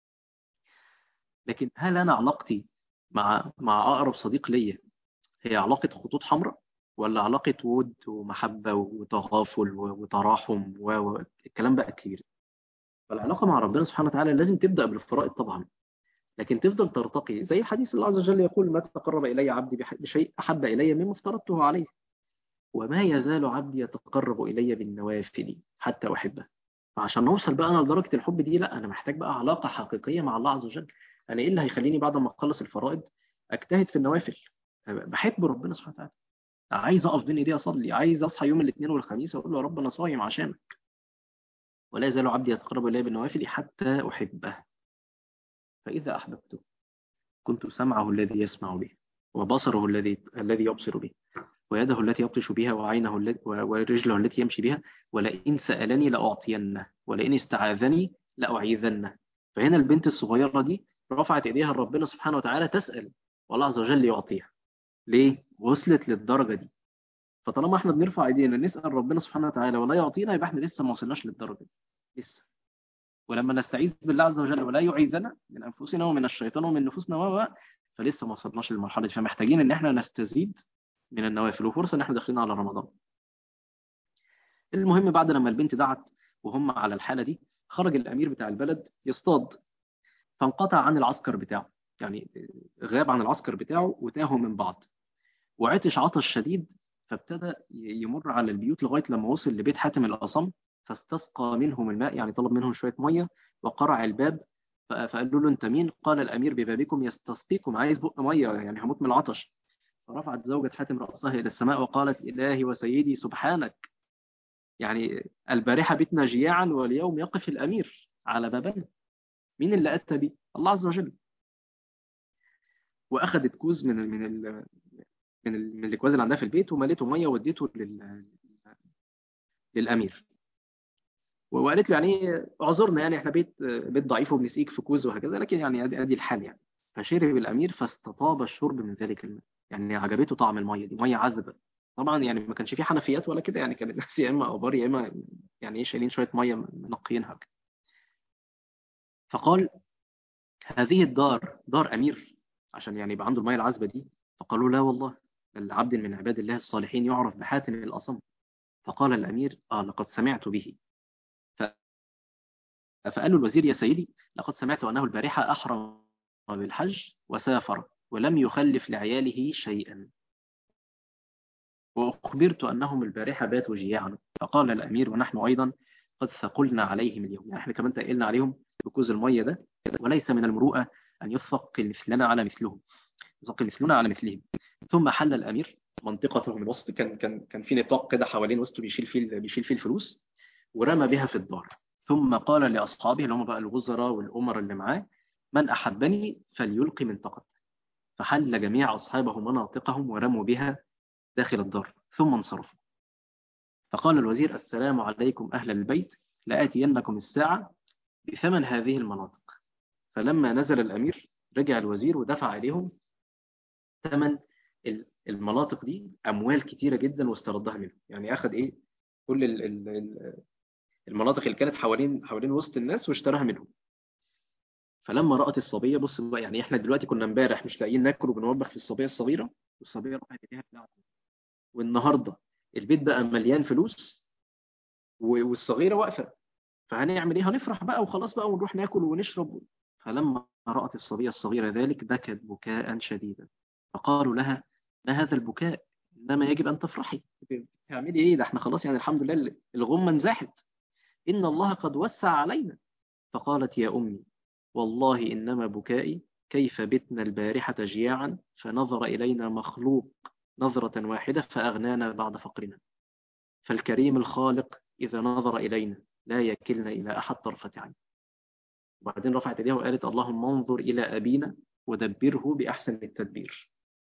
لكن هل انا علاقتي مع مع اقرب صديق ليا هي علاقه خطوط حمراء، ولا علاقه ود ومحبه وتغافل و- وتراحم والكلام بقى كتير؟ فالعلاقه مع ربنا سبحانه وتعالى لازم تبدا بالفرائض طبعا، لكن تفضل ترتقي زي الحديث الله عز وجل يقول: ما تقرب الي عبدي بح- بشيء احب الي مما افترضته عليه، وما يزال عبدي يتقرب الي بالنوافل حتى احبه. فعشان نوصل بقى انا لدرجه الحب دي، لا انا محتاج بقى علاقه حقيقيه مع الله عز وجل. انا ايه اللي هيخليني بعد ما اخلص الفرائض اجتهد في النوافل؟ بحب ربنا سبحانه وتعالى، عايز اقف بين ايديه اصلي، عايز اصحى يوم الاثنين والخميس اقول له يا رب انا صايم عشانك. ولا يزال عبدي يتقرب الي بالنوافل حتى احبه، فاذا احببته كنت سمعه الذي يسمع به، وبصره الذي الذي يبصر به، ويده التي يبطش بها، وعينه التي ورجله التي يمشي بها، ولئن سألني لأعطينه، ولئن استعاذني لأعيذنه. فهنا البنت الصغيرة دي رفعت إيديها لربنا سبحانه وتعالى تسأل، والله عز وجل يعطيها. ليه؟ وصلت للدرجة دي. فطالما احنا بنرفع ايدينا نسأل ربنا سبحانه وتعالى ولا يعطينا، يبقى احنا لسه ما وصلناش للدرجة دي لسه. ولما نستعيذ بالله عز وجل ولا يعيذنا من انفسنا ومن الشيطان ومن نفوسنا و فلسه ما وصلناش للمرحله دي، فمحتاجين ان احنا نستزيد من النوافل، وفرصه ان احنا داخلين على رمضان. المهم بعد لما البنت دعت وهم على الحاله دي، خرج الامير بتاع البلد يصطاد، فانقطع عن العسكر بتاعه، يعني غاب عن العسكر بتاعه وتاهوا من بعض، وعطش عطش شديد، فابتدى يمر على البيوت لغايه لما وصل لبيت حاتم الاصم، فاستسقى منهم الماء، يعني طلب منهم شويه ميه، وقرع الباب. ف- فقالوا له: انت مين؟ قال: الامير ببابكم يستسقيكم، عايز بق ميه يعني هموت من العطش. فرفعت زوجة حاتم رأسها إلى السماء وقالت: إلهي وسيدي سبحانك، يعني البارحة بتنا جياعا واليوم يقف الأمير على بابنا، مين اللي أتى بي؟ الله عز وجل. وأخذت كوز من من ال من ال من الأكواز اللي عندها في البيت، ومليته مية واديته لل- للأمير. وقالت له: يعني اعذرنا، يعني احنا بيت بيت ضعيف وبنسقيك في كوز وهكذا، لكن يعني ادي ادي الحال يعني. فشرب الامير فاستطاب الشرب من ذلك الماء، يعني عجبته طعم الميه دي، ميه عذبه. طبعا يعني ما كانش في حنفيات ولا كده، يعني كان الناس يا اما ابار يا اما يعني ايه شايلين شويه ميه منقيينها. فقال: هذه الدار دار امير عشان يعني يبقى عنده الميه العذبه دي؟ فقالوا: لا والله، بل عبد من عباد الله الصالحين يعرف بحاتم الاصم. فقال الامير: اه لقد سمعت به. فقال له الوزير: يا سيدي، لقد سمعت أنه البارحة أحرم بالحج وسافر ولم يخلف لعياله شيئا، وأخبرت أنهم البارحة باتوا جياعا. فقال الأمير: ونحن أيضا قد ثقلنا عليهم اليوم، يعني احنا كمان تقلنا عليهم بكوز المية ده، وليس من المروءة أن يثقل مثلنا على مثلهم، يثقل مثلنا على مثلهم. ثم حل الأمير منطقته من الوسط، كان كان كان في نطاق كده حوالين وسطه بيشيل فيه بيشيل فيه الفلوس، ورمى بها في الدار. ثم قال لأصحابه اللي هم بقى الوزراء والأمراء اللي معاه: من أحبني فليلقي منطقته. فحل جميع أصحابه مناطقهم ورموا بها داخل الدار ثم انصرفوا. فقال الوزير: السلام عليكم أهل البيت، لآتينكم الساعة بثمن هذه المناطق. فلما نزل الأمير رجع الوزير ودفع عليهم ثمن المناطق دي، أموال كتيرة جدا، واستردها منهم. يعني أخذ إيه كل ال- ال- المناطق اللي كانت حوالين حوالين وسط الناس واشتراها منهم. فلما رأت الصبية، بص بقى، يعني احنا دلوقتي كنا امبارح مش لاقيين ناكل وبنوبخ في الصبية الصغيرة، والصبية رفعت ايديها بتاعت. والنهارده البيت بقى مليان فلوس و- والصغيرة واقفة، فهنعمل ايه؟ هنفرح بقى وخلاص بقى ونروح ناكل ونشرب. فلما رأت الصبية الصغيرة ذلك بكت بكاء شديدا. فقالوا لها: ما هذا البكاء؟ إنما يجب أن تفرحي. تعملي إيه؟ ده إحنا خلاص يعني الحمد لله الغمة انزاحت. إن الله قد وسع علينا. فقالت يا أمي والله إنما بكائي كيف بتنا البارحة جياعا فنظر إلينا مخلوق نظرة واحدة فأغنانا بعد فقرنا. فالكريم الخالق إذا نظر إلينا لا يكلنا إلى أحد طرفة عين. وبعدين رفعت إيديها وقالت اللهم انظر إلى أبينا ودبره بأحسن التدبير.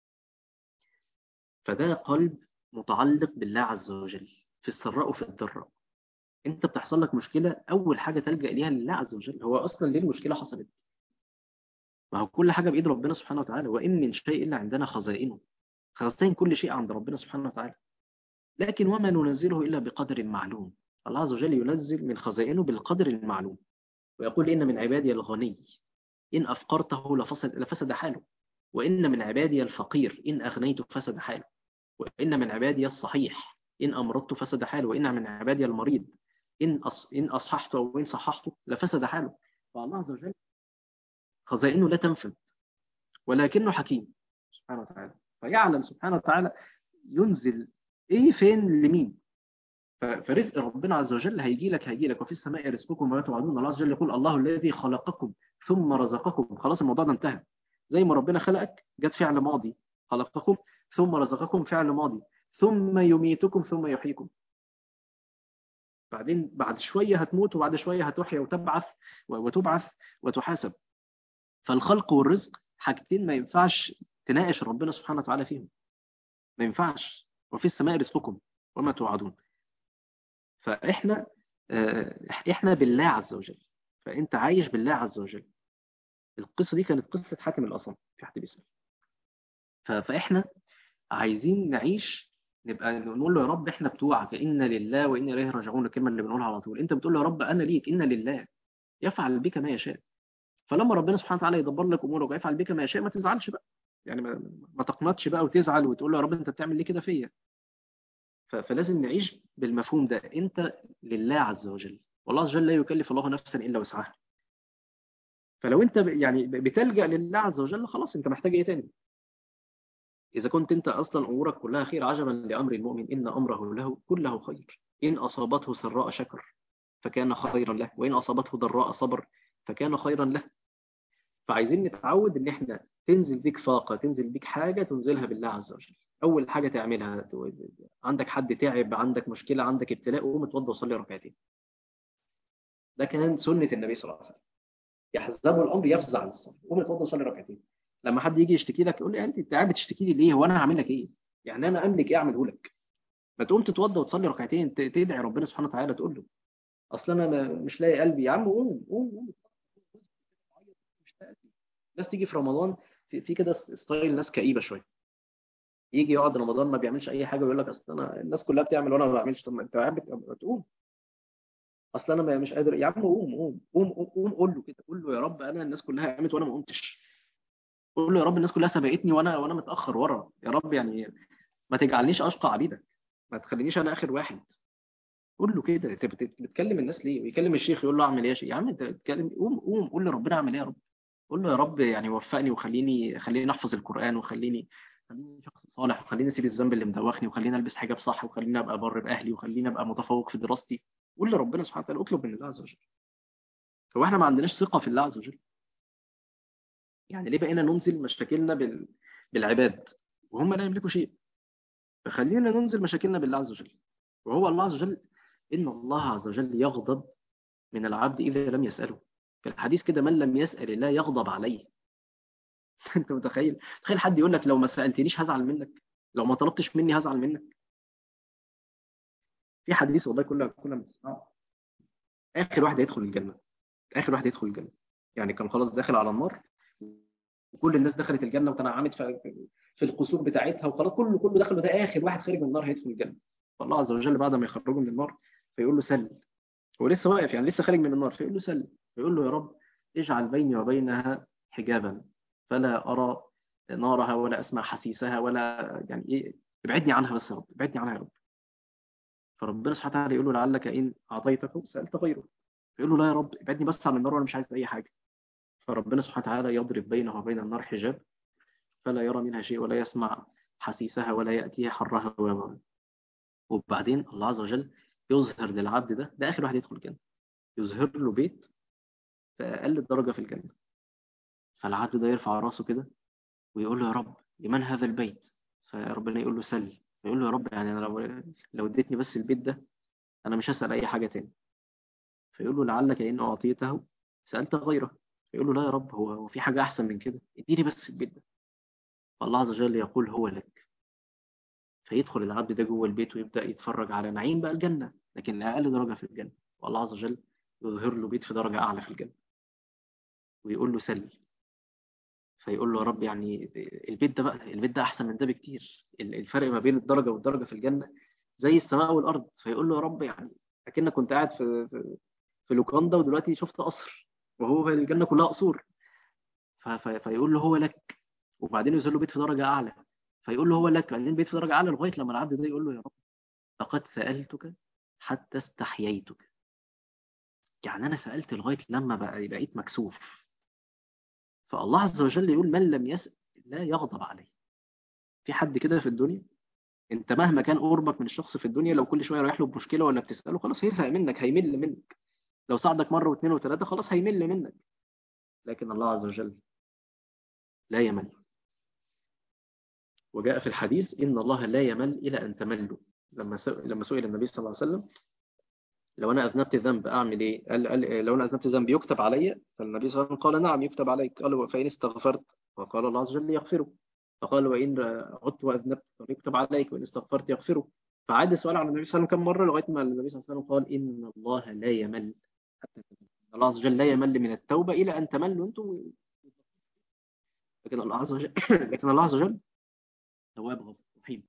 فده قلب متعلق بالله عز وجل في السراء وفي الضراء. انت بتحصل لك مشكلة، اول حاجة تلجأ اليها لله عز وجل. هو اصلا ليه المشكلة حصلت؟ ما هو كل حاجة بإيد ربنا سبحانه وتعالى. وإن من شيء إلا عندنا خزائنه. خزائن كل شيء عند ربنا سبحانه وتعالى. لكن وما ننزله إلا بقدر معلوم. الله عز وجل ينزل من خزائنه بالقدر المعلوم. ويقول إن من عبادي الغني إن أفقرته لفسد, لفسد حاله. وإن من عبادي الفقير إن أغنيته فسد حاله. وإن من عبادي الصحيح إن أمرضت فسد حاله. وإن من عبادي المريض إن أص... إن أصححته أو إن صححته لفسد حاله. فالله عز وجل خزائنه لا تنفد، ولكنه حكيم سبحانه وتعالى. فيعلم سبحانه وتعالى ينزل إيه فين لمين. ف... فرزق ربنا عز وجل هيجي لك هيجي لك وفي السماء رزقكم وما توعدون. الله عز وجل يقول الله الذي خلقكم ثم رزقكم. خلاص الموضوع ده انتهى. زي ما ربنا خلقك جت فعل ماضي خلقكم، ثم رزقكم فعل ماضي، ثم يميتكم ثم يحييكم. بعدين بعد شوية هتموت وبعد شوية هتحيا وتبعث وتبعث وتحاسب. فالخلق والرزق حاجتين ما ينفعش تناقش ربنا سبحانه وتعالى فيهم. ما ينفعش. وفي السماء رزقكم وما توعدون. فإحنا إحنا بالله عز وجل. فأنت عايش بالله عز وجل. القصة دي كانت قصة حاتم الأصم في حد بيسأل. فإحنا عايزين نعيش نبقى نقول له يا رب احنا بتوعك إنا لله وإنا إليه راجعون. الكلمة اللي بنقولها على طول. أنت بتقول له يا رب أنا ليك إنا لله يفعل بك ما يشاء. فلما ربنا سبحانه وتعالى يدبر لك امورك ويفعل بك ما يشاء ما تزعلش بقى. يعني ما, ما تقنطش بقى وتزعل وتقول له يا رب انت بتعمل ليه كده فيا. فلازم نعيش بالمفهوم ده. انت لله عز وجل. والله عز وجل لا يكلف الله نفسا الا وسعها. فلو انت يعني بتلجأ لله عز وجل خلاص انت محتاج ايه تاني؟ اذا كنت انت اصلا امورك كلها خير. عجبا لامر المؤمن ان امره له كله خير. ان اصابته سراء شكر فكان خيرا له، وان اصابته ضراء صبر فكان خيرا له. فعايزين نتعود ان احنا تنزل بيك فاقة، تنزل بيك حاجة تنزلها بالله عز وجل. اول حاجة تعملها عندك حد تعب، عندك مشكلة، عندك ابتلاء، قوم اتوضى وصلي ركعتين. ده كان سنة النبي صلى الله عليه وسلم. يحزبه الامر يفزع للصلاة. قوم اتوضى وصلي ركعتين. لما حد يجي يشتكي لك يقول لي انت قاعد بتشتكي لي ليه؟ هو انا هعمل لك ايه؟ يعني انا املك ايه اعمله لك؟ ما تقوم تتوضى وتصلي ركعتين تدعي ربنا سبحانه وتعالى تقول له اصل انا مش لاقي قلبي. يا عم قوم قوم قوم. الناس تيجي في رمضان في, في كده ستايل ناس كئيبه شويه. يجي يقعد رمضان ما بيعملش اي حاجه ويقول لك اصل انا الناس كلها بتعمل وانا ما بعملش. طب ما انت قاعد تقوم. اصل انا مش قادر. يا عم قوم قوم قوم قوم قوم. قول له كده. قول له يا رب انا الناس كلها قامت وانا ما قمتش. قول له يا رب الناس كلها سبقتني وانا وانا متاخر ورا. يا رب يعني ما تجعلنيش اشقى عبيدك. ما تخلينيش انا اخر واحد. قول له كده. انت بت- بتكلم الناس ليه؟ ويكلم الشيخ يقول له اعمل ايه يا شيخ؟ يا عم انت بتتكلم. قوم قوم قول لربنا اعمل ايه يا رب. قول له يا رب يعني وفقني وخليني خليني احفظ القرآن وخليني خليني شخص صالح وخليني اسيب الذنب اللي مدوخني وخليني البس حجاب صح وخليني ابقى بر باهلي وخليني ابقى متفوق في دراستي. قول لربنا سبحانه وتعالى. اطلب من الله عز وجل. هو احنا ما عندناش ثقة في الله عز وجل؟ يعني ليه بقينا ننزل مشاكلنا بال... بالعباد وهم لا يملكوا شيء؟ فخلينا ننزل مشاكلنا بالله عز وجل. وهو الله عز وجل ان الله عز وجل يغضب من العبد اذا لم يسأله. في الحديث كده من لم يسأل الله يغضب عليه. انت متخيل؟ تخيل حد يقول لك لو ما سألتنيش هزعل منك، لو ما طلبتش مني هزعل منك. في حديث والله كل كل ما تسمعه اخر واحد يدخل الجنه. اخر واحد يدخل الجنه يعني كان خلاص داخل على النار وكل الناس دخلت الجنه وتنعمت في في القصور بتاعتها وخلاص كله كله دخل وده اخر واحد خارج من النار هيدخل الجنه. فالله عز وجل بعد ما يخرجه من النار فيقول له سل. هو لسه واقف يعني لسه خارج من النار فيقول له سل. فيقول له يا رب اجعل بيني وبينها حجابا فلا ارى نارها ولا اسمع حسيسها ولا يعني ايه. ابعدني عنها بس يا رب. ابعدني عنها يا رب. فربنا سبحانه وتعالى يقول له لعلك إن أعطيته سألت غيره. يقول له لا يا رب ابعدني بس عن النار وأنا مش عايز أي حاجة. فربنا سبحانه وتعالى يضرب بينه وبين النار حجاب فلا يرى منها شيء ولا يسمع حسيسها ولا يأتيه حرها وما. وبعدين الله عز وجل يظهر للعبد ده ده آخر واحد يدخل الجنة، يظهر له بيت في أقل درجة في الجنة. فالعبد ده يرفع راسه كده ويقول له يا رب لمن هذا البيت؟ فربنا يقول له سل. فيقول له يا رب يعني أنا لو لو اديتني بس البيت ده أنا مش هسأل أي حاجة تاني. فيقول له لعلك إن أعطيته سألت غيره. فيقول له لا يا رب، هو هو في حاجة أحسن من كده، اديني بس البيت ده. فالله عز وجل يقول هو لك. فيدخل العبد ده جوه البيت ويبدأ يتفرج على نعيم بقى الجنة، لكن أقل درجة في الجنة. والله عز وجل يظهر له بيت في درجة أعلى في الجنة ويقول له سل. فيقول له يا رب يعني البيت ده بقى، البيت ده أحسن من ده بكتير، الفرق ما بين الدرجة والدرجة في الجنة زي السماء والأرض. فيقول له يا رب يعني أكنك كنت قاعد في في في لوكاندا ودلوقتي شفت قصر، وهو الجنة كلها قصور. ف- ف- فيقول له هو لك. وبعدين يظهر له بيت في درجة أعلى، فيقول له هو لك. بعدين بيت في درجة أعلى لغاية لما العبد ده يقول له يا رب لقد سألتك حتى استحييتك. يعني أنا سألت لغاية لما بقى بقيت مكسوف. فالله عز وجل يقول من لم يسأل لا يغضب عليه. في حد كده في الدنيا انت مهما كان قربك من الشخص في الدنيا، لو كل شويه رايح له بمشكله ولا بتساله خلاص هيزهق منك، هيمل منك. لو ساعدك مره واثنين وثلاثه خلاص هيمل منك. لكن الله عز وجل لا يمل. وجاء في الحديث ان الله لا يمل الى ان تملوا. لما س... لما سئل النبي صلى الله عليه وسلم لو انا اذنبت ذنب اعمل ايه؟ قال, قال لو انا اذنبت ذنب يكتب علي؟ فالنبي صلى الله عليه وسلم قال نعم يكتب عليك. قال فان استغفرت؟ وقال الله عز وجل يغفره. فقال وان عدت واذنبت فيكتب عليك وان استغفرت يغفره. فعاد السؤال على النبي صلى الله عليه وسلم كم مره لغايه ما النبي صلى الله عليه وسلم قال ان الله لا يمل حتى تمل. الله عز وجل لا يمل من التوبه الى ان تملوا انتم. لكن الله عز وجل لكن الله عز وجل تواب غفور رحيم.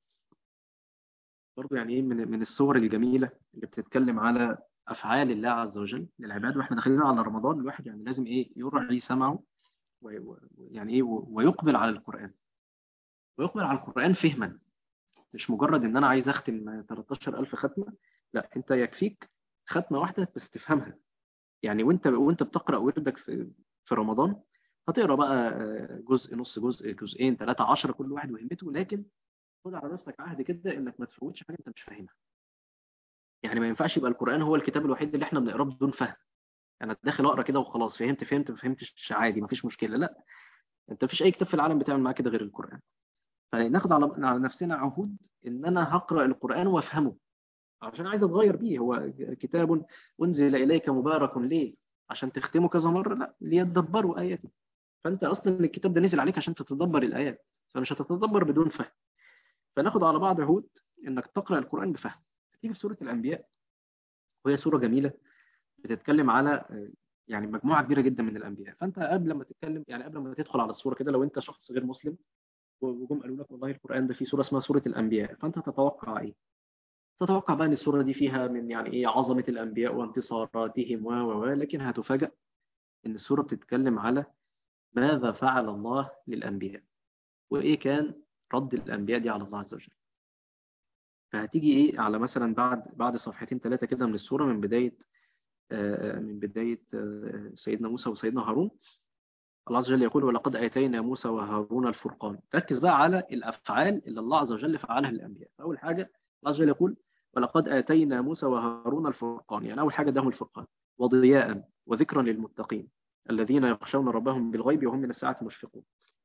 برضه يعني ايه من من الصور الجميله اللي بتتكلم على افعال الله عز وجل للعباد. واحنا داخلين على رمضان الواحد يعني لازم ايه يرعي سمعه ويعني ايه ويقبل على القران. ويقبل على القران فهما، مش مجرد ان انا عايز اختم تلتاشر ألف ختمه. لا، انت يكفيك ختمه واحده بس تفهمها. يعني وانت وانت بتقرا وردك في في رمضان هتقرا بقى جزء، نص جزء، جزئين، ثلاثه، عشرة، كل واحد وهمته. لكن خد على نفسك عهد كده انك ما تفوتش حاجه انت مش فاهمها. يعني ما ينفعش يبقى القرآن هو الكتاب الوحيد اللي احنا بنقراه بدون فهم. انا داخل اقرا كده وخلاص، فهمت فهمت ما فهمتش عادي ما فيش مشكله. لا، انت مفيش اي كتاب في العالم بتعمل معاه كده غير القرآن. فناخد على على نفسنا عهود ان انا هقرا القرآن وافهمه عشان عايز اتغير بيه. هو كتاب انزل اليك مبارك ليه؟ عشان تختمه كذا مره؟ لا، ليتدبروا اياته. فانت اصلا الكتاب ده نزل عليك عشان تتدبر الايات، فمش هتتدبر بدون فهم. فناخد على بعض عهود انك تقرا القرآن بفهم. تيجي في سوره الانبياء وهي سوره جميله بتتكلم على آه، يعني مجموعه كبيره جدا من الانبياء. فانت قبل ما تتكلم يعني قبل ما تدخل على السوره كده، لو انت شخص غير مسلم وجم قالوا لك والله القران ده فيه سوره اسمها سوره الانبياء، فانت تتوقع ايه؟ تتوقع بقى ان السوره دي فيها من يعني ايه عظمه الانبياء وانتصاراتهم و و و لكن هتفاجأ ان السوره بتتكلم على ماذا فعل الله للانبياء وايه كان رد الانبياء دي على الله عز وجل. فهتيجي ايه على مثلا بعد بعد صفحتين ثلاثه كده من السوره، من بدايه آه، من بدايه آه، سيدنا موسى وسيدنا هارون. الله عز وجل يقول ولقد آتينا موسى وهارون الفرقان. ركز بقى على الأفعال اللي الله عز وجل فعلها للأنبياء. فأول حاجة الله عز وجل يقول ولقد آتينا موسى وهارون الفرقان. يعني أول حاجة اداهم الفرقان وضياء وذكرا للمتقين الذين يخشون ربهم بالغيب وهم من الساعة مشفقون.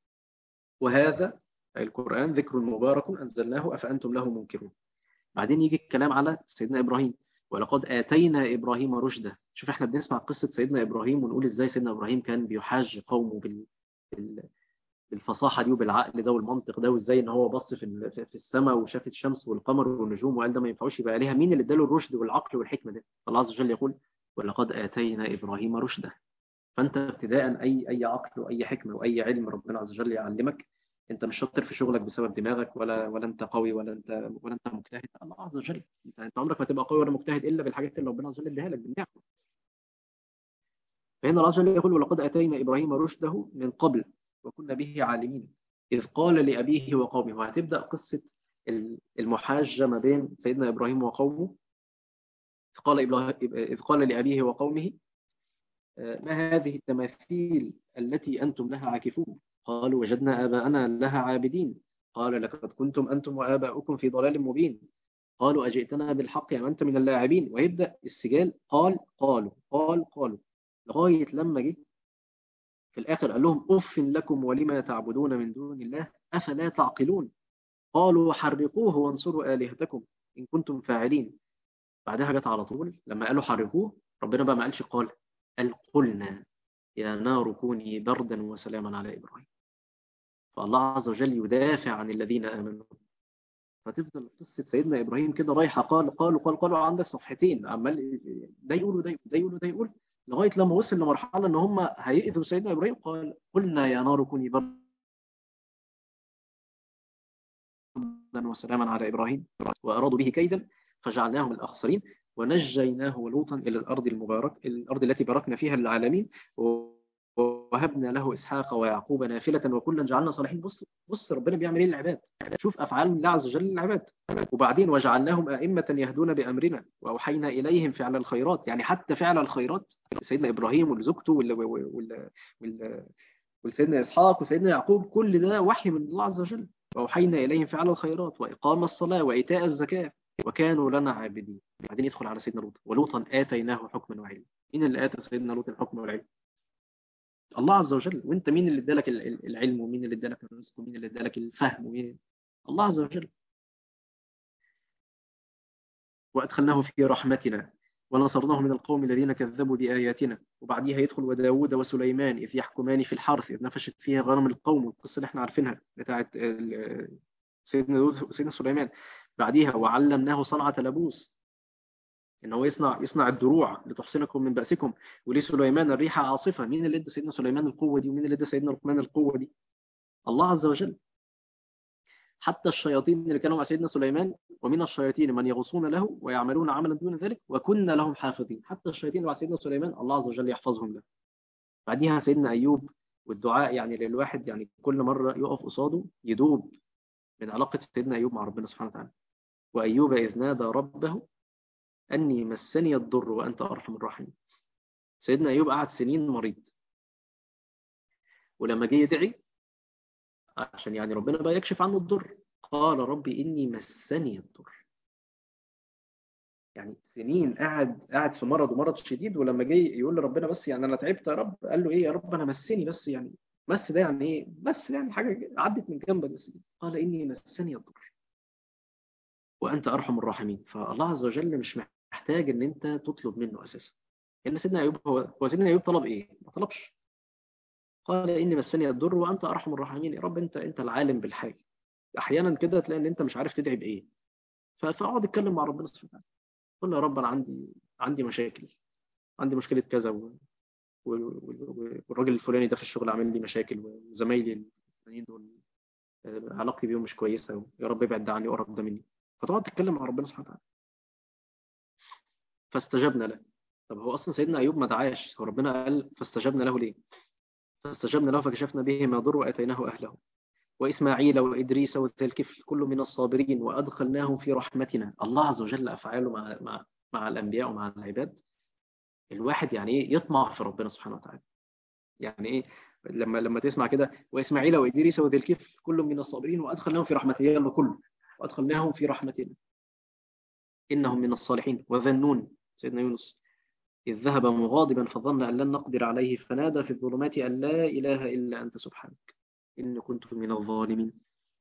وهذا القرآن ذكر مبارك أنزلناه أفأنتم له منكرون. بعدين يجي الكلام على سيدنا إبراهيم ولقد آتينا إبراهيم رشده. شوف احنا بنسمع قصة سيدنا إبراهيم ونقول ازاي سيدنا إبراهيم كان بيحاج قومه بال... بال... بالفصاحة دي وبالعقل ده والمنطق ده، وازاي ان هو بص في ال... في السماء وشاف الشمس والقمر والنجوم وقال ده ما ينفعوش يبقى عليها. مين اللي اداله الرشد والعقل والحكمة ده؟ الله عز وجل يقول ولقد آتينا إبراهيم رشده. فانت ابتداء اي اي عقل واي حكمه واي علم ربنا عز وجل يعلمك، انت مش شاطر في شغلك بسبب دماغك ولا ولا انت قوي ولا انت ولا انت مجتهد. الله عز وجل انت انت عمرك ما تبقى قوي ولا مجتهد الا بالحاجات اللي ربنا عز وجل اديها لك بالنعم. فهنا الله عز وجل يقول ولقد اتينا ابراهيم رشده من قبل وكنا به عالمين اذ قال لابيه وقومه. وهتبدا قصه المحاجه ما بين سيدنا ابراهيم وقومه. اذ قال اذ قال لابيه وقومه ما هذه التماثيل التي أنتم لها عاكفون؟ قالوا وجدنا آباءنا لها عابدين قال لقد كنتم أنتم وآباؤكم في ضلال مبين قالوا أجئتنا بالحق أم أنت من اللاعبين. ويبدأ السجال قال قالوا قال قالوا لغاية لما جه في الآخر قال لهم أف لكم ولما تعبدون من دون الله أفلا تعقلون قالوا حرقوه وانصروا آلهتكم إن كنتم فاعلين. بعدها جت على طول لما قالوا حرقوه ربنا بقى ما قالش قال، قال قلنا يا نار كوني بردا وسلاما على إبراهيم. فالله عز وجل يدافع عن الذين آمنوا. فتفضل قصة سيدنا إبراهيم كده رايحة قال قالوا قال قالوا عندك صفحتين عمال ده يقولوا ده ده يقولوا ده يقول لغاية لما وصل لمرحلة إن هم هيئذوا سيدنا إبراهيم قال قلنا يا نار كوني بردا وسلاما على إبراهيم وأرادوا به كيدا فجعلناهم الأخسرين ونجيناه ولوطا إلى الأرض المبارك الأرض التي باركنا فيها للعالمين ووهبنا له إسحاق ويعقوب نافلة وكلا جعلنا صالحين. بص بص ربنا بيعمل إيه للعباد، شوف أفعال الله عز وجل للعباد. وبعدين وجعلناهم أئمة يهدون بأمرنا وأوحينا إليهم فعل الخيرات. يعني حتى فعل الخيرات سيدنا إبراهيم وزوجته وال... وال... وال... وسيدنا إسحاق وسيدنا يعقوب كل ده وحي من الله عز وجل. وأوحينا إليهم فعل الخيرات وإقام الصلاة وإيتاء الزكاة وكانوا لنا عابدين. بعدين يدخل على سيدنا لوط ولوطا آتيناه حكما وعلما. مين اللي آتى سيدنا لوط الحكم والعلم؟ الله عز وجل. وانت مين اللي ادالك العلم ومين اللي ادالك الرزق ومين اللي ادالك الفهم ومين؟ الله عز وجل. وأدخلناه في رحمتنا ونصرناه من القوم الذين كذبوا بآياتنا. وبعديها يدخل وداود وسليمان إذ يحكمان في الحرث إذ نفشت فيها غنم القوم، والقصة اللي احنا عارفينها بتاعت سيدنا داود وسيدنا سليمان. بعديها وعلمناه صنعة لبوس إن هو يصنع يصنع الدروع لتحصنكم من بأسكم. ولسليمان الريح عاصفة. مين اللي ادى سيدنا سليمان القوة دي ومين اللي ادى سيدنا لقمان القوة دي؟ الله عز وجل. حتى الشياطين اللي كانوا مع سيدنا سليمان ومن الشياطين من يغوصون له ويعملون عملا دون ذلك وكنا لهم حافظين. حتى الشياطين اللي مع سيدنا سليمان الله عز وجل يحفظهم له. بعديها سيدنا أيوب والدعاء، يعني للواحد يعني كل مرة يقف قصاده يدوب من علاقة سيدنا أيوب مع ربنا سبحانه وتعالى. وأيوب إذ نادى ربه أني مسني الضر وأنت أرحم الراحمين. سيدنا أيوب قعد سنين مريض، ولما جه يدعي عشان يعني ربنا بقى يكشف عنه الضر قال ربي إني مسني الضر. يعني سنين قاعد قاعد في مرض ومرض شديد، ولما جه يقول لربنا بس يعني أنا تعبت يا رب، قال له إيه يا رب أنا مسني بس، يعني بس ده يعني إيه بس يعني حاجة عدت من جنبك بس. قال إني مسني الضر وأنت أرحم الراحمين. فالله عز وجل مش محتاج إن أنت تطلب منه أساسا. لأن سيدنا أيوب هو هو سيدنا أيوب طلب إيه؟ ما طلبش. قال إني مسني الضر وأنت أرحم الراحمين. يا رب أنت أنت العالم بالحال. أحيانا كده تلاقي إن أنت مش عارف تدعي بإيه، فاقعد اتكلم مع ربنا سبحانه وتعالى. قل له يا رب أنا عندي عندي مشاكل، عندي مشكلة كذا و... و... و... والراجل الفلاني ده في الشغل عامل لي مشاكل، وزمايلي الفلانيين دول آه، علاقتي بيهم مش كويسة، يا رب ابعد ده عني وقرب ده مني. فتقعد تتكلم مع ربنا سبحانه وتعالى. فاستجبنا له. طب هو أصلا سيدنا أيوب ما دعاش، هو ربنا قال فاستجبنا له ليه؟ فاستجبنا له فكشفنا به ما ضر وآتيناه أهله وإسماعيل وإدريس وذا الكفل كل من الصابرين وأدخلناهم في رحمتنا. الله عز وجل أفعاله مع مع مع الأنبياء ومع العباد الواحد يعني إيه يطمع في ربنا سبحانه وتعالى. يعني إيه لما لما تسمع كده وإسماعيل وإدريس وذا الكفل كل من الصابرين وأدخلناهم في رحمتنا، يلا كله وأدخلناهم في رحمتنا إنهم من الصالحين. وذا النون سيدنا يونس إذ ذهب مغاضبا فظن أن لن نقدر عليه فنادى في الظلمات أن لا إله إلا أنت سبحانك إن كنت من الظالمين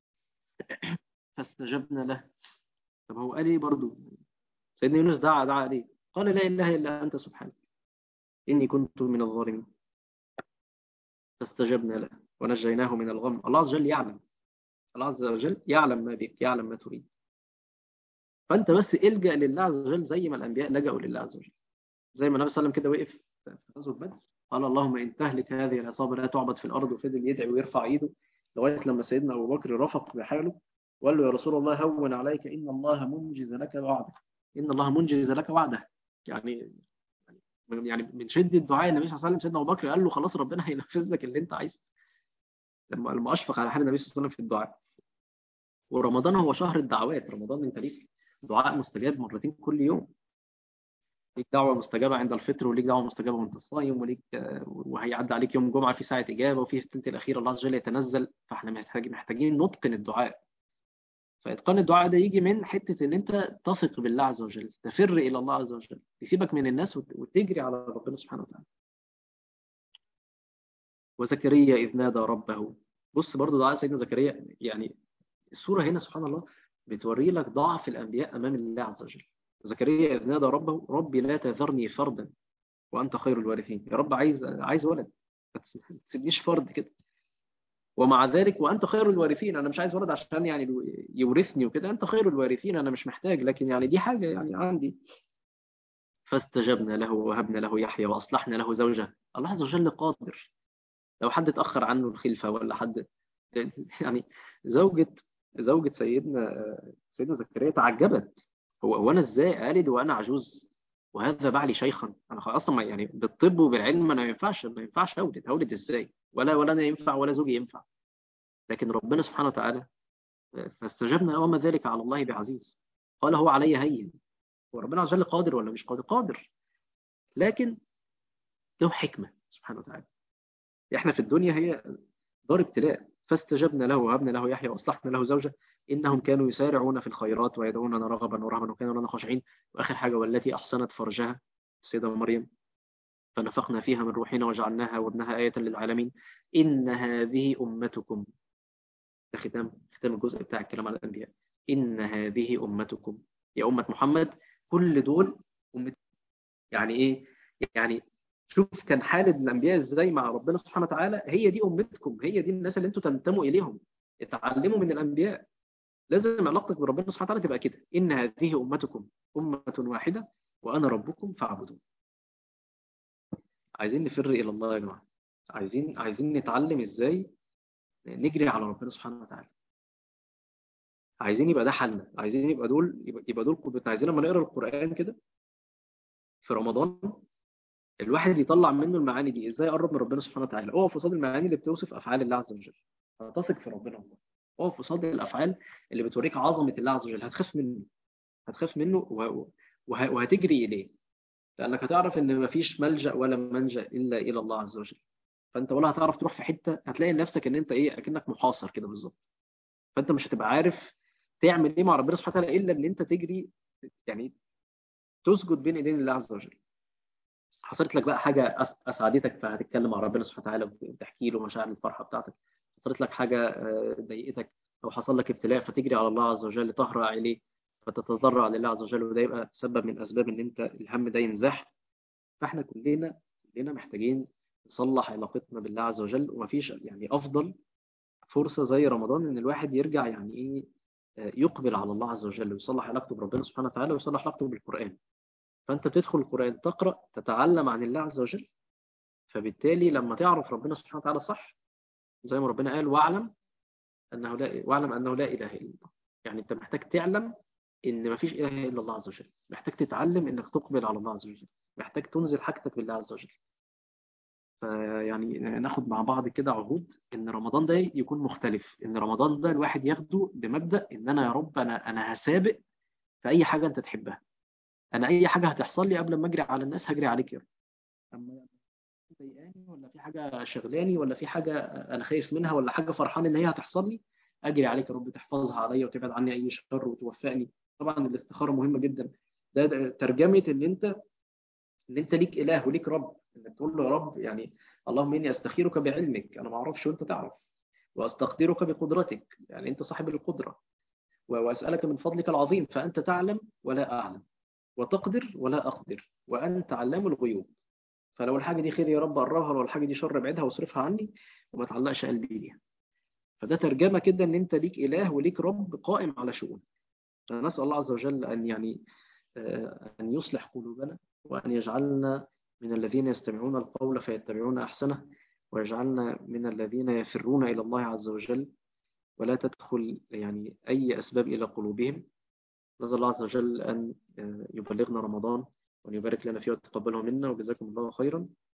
فاستجبنا له. طب هو قال إيه برضو؟ سيدنا يونس دعا دعا ليه؟ قال لا إله إلا أنت سبحانك إني كنت من الظالمين فاستجبنا له ونجيناه من الغم. الله عز وجل يعلم، الله عز وجل يعلم ما بك، يعلم ما تريد. فأنت بس الجأ لله عز وجل زي ما الأنبياء لجأوا لله عز وجل. زي ما النبي صلى الله عليه وسلم كده وقف في غزوة بدر قال اللهم إن تهلك هذه العصابة لا تعبد في الأرض، وفضل يدعي ويرفع إيده لغاية لما سيدنا أبو بكر رفق بحاله وقال له يا رسول الله هون عليك إن الله منجز لك وعده، إن الله منجز لك وعده. يعني يعني من شدة دعاء النبي صلى الله عليه وسلم سيدنا أبو بكر قال له خلاص ربنا هينفذ لك اللي أنت عايزه، لما لما أشفق على حال النبي صلى الله عليه وسلم في الدعاء. ورمضان هو شهر الدعوات، رمضان أنت ليك دعاء مستجاب مرتين كل يوم. ليك دعوة مستجابة عند الفطر، وليك دعوة مستجابة وانت صايم، وليك وهيعدي عليك يوم جمعة في ساعة إجابة، وفي الثلث الأخير الله عز وجل يتنزل. فاحنا محتاج محتاجين نتقن الدعاء. فإتقان الدعاء ده يجي من حتة إن أنت تثق بالله عز وجل، تفر إلى الله عز وجل، تسيبك من الناس وت- وتجري على ربنا سبحانه وتعالى. وزكريا إذ نادى ربه. بص برضو دعاء سيدنا زكريا، يعني السورة هنا سبحان الله بتوري لك ضعف الأنبياء أمام الله عز وجل. زكريا إذ نادى ربه ربي لا تذرني فردا وأنت خير الوارثين. يا رب عايز عايز ولد، ما تسيبنيش فرد كده. ومع ذلك وأنت خير الوارثين، أنا مش عايز ولد عشان يعني يورثني وكده، أنت خير الوارثين، أنا مش محتاج، لكن يعني دي حاجة يعني عندي. فاستجبنا له وهبنا له يحيى وأصلحنا له زوجه. الله عز وجل قادر. لو حد اتأخر عنه الخلفة ولا حد يعني زوجة زوجة سيدنا سيدنا زكريا تعجبت. هو هو انا ازاي الد وانا عجوز وهذا بعلي شيخا؟ انا خلاص اصلا ما- يعني بالطب وبالعلم انا ما ينفعش ما ينفعش اولد هولد ازاي؟ ولا ولا انا ينفع ولا زوجي ينفع. لكن ربنا سبحانه وتعالى فاستجبنا له وما ذلك على الله بعزيز. قال هو علي هين. وربنا عز وجل قادر ولا مش قادر؟ قادر، لكن له حكمة سبحانه وتعالى. احنا في الدنيا هي دار ابتلاء. فاستجبنا له وهبنا له يحيى واصلحنا له زوجه انهم كانوا يسارعون في الخيرات ويدعوننا رغبا ورهبا وكانوا لنا خاشعين. واخر حاجه والتي احصنت فرجها السيده مريم فنفخنا فيها من روحنا وجعلناها وابنها آية للعالمين. إن هذه أمتكم. ده ختام ختام الجزء بتاع الكلام على الأنبياء. إن هذه أمتكم يا أمة محمد، كل دول أمة. يعني إيه؟ يعني شوف كان حال الانبياء ازاي مع ربنا سبحانه وتعالى. هي دي امتكم، هي دي الناس اللي انتوا تنتموا اليهم. اتعلموا من الانبياء. لازم علاقتك بربنا سبحانه وتعالى تبقى كده. ان هذه امتكم امه واحده وانا ربكم فاعبدون. عايزين نفر الى الله يا جماعه. عايزين عايزين نتعلم ازاي نجري على ربنا سبحانه وتعالى. عايزين يبقى ده حالنا، عايزين يبقى دول يبقى, يبقى دول قدوتنا. عايزين لما نقرا القران كده في رمضان الواحد يطلع منه المعاني دي. ازاي اقرب من ربنا سبحانه وتعالى؟ اقف قصاد المعاني اللي بتوصف افعال الله عز وجل هتثق في ربنا والله. اقف قصاد الافعال اللي بتوريك عظمه الله عز وجل هتخاف منه. هتخاف منه وه... وه... وهتجري اليه. لانك هتعرف ان مفيش ملجأ ولا منجأ الا الى الله عز وجل. فانت ولا هتعرف تروح في حته، هتلاقي نفسك ان انت ايه، اكنك محاصر كده بالظبط. فانت مش هتبقى عارف تعمل ايه مع ربنا سبحانه وتعالى الا ان انت تجري، يعني تسجد بين ايدين الله عز وجل. حصلت لك بقى حاجة أس- أسعدتك فهتتكلم مع ربنا سبحانه وتعالى وتحكي له مشاعر الفرحة بتاعتك. حصلت لك حاجة آه، ضايقتك أو حصل لك ابتلاء فتجري على الله عز وجل تهرع إليه فتتضرع لله عز وجل، وده يبقى سبب من أسباب إن أنت الهم ده ينزاح. فإحنا كلنا كلنا محتاجين نصلح علاقتنا بالله عز وجل. ومفيش يعني أفضل فرصة زي رمضان إن الواحد يرجع يعني إيه، آه، يقبل على الله عز وجل ويصلح علاقته بربنا سبحانه وتعالى ويصلح علاقته بالقرآن. فأنت بتدخل القرآن تقرأ تتعلم عن الله عز وجل. فبالتالي لما تعرف ربنا سبحانه وتعالى صح، زي ما ربنا قال واعلم انه لا واعلم انه لا اله الا الله. يعني انت محتاج تعلم ان مفيش اله الا الله عز وجل. محتاج تتعلم انك تقبل على الله عز وجل. محتاج تنزل حاجتك بالله عز وجل. فيعني ناخد مع بعض كده عهود ان رمضان ده يكون مختلف. ان رمضان ده الواحد ياخده بمبدأ ان انا يا رب انا انا هسابق في اي حاجه انت تحبها. انا اي حاجه هتحصل لي قبل ما اجري على الناس هجري عليك يا رب. أما ضايقاني ولا في حاجة شغلاني ولا في حاجة أنا خايف منها ولا حاجة فرحان إن هي هتحصل لي، أجري عليك يا رب تحفظها عليا وتبعد عني أي شر وتوفقني. طبعا الاستخارة مهمة جدا. ده, ده ترجمة إن أنت إن أنت ليك إله وليك رب. إنك تقول له يا رب يعني اللهم إني أستخيرك بعلمك، أنا ما أعرفش وأنت تعرف، وأستقدرك بقدرتك، يعني أنت صاحب القدرة، وأسألك من فضلك العظيم فأنت تعلم ولا أعلم وتقدر ولا أقدر وأنت علام الغيوب. فلو الحاجة دي خير يا رب قربها، ولو الحاجة دي شر ابعدها واصرفها عني وما تعلقش قلبي بيها. فده ترجمة كده ان انت ليك اله وليك رب قائم على شؤونك. فنسأل الله عز وجل ان يعني آه، ان يصلح قلوبنا وان يجعلنا من الذين يستمعون القول فيتبعون احسنه، ويجعلنا من الذين يفرون الى الله عز وجل ولا تدخل يعني اي اسباب الى قلوبهم. نسأل الله عز وجل ان آه، يبلغنا رمضان وأن يبارك لنا فيه وتقبله منا، وجزاكم الله خيرا.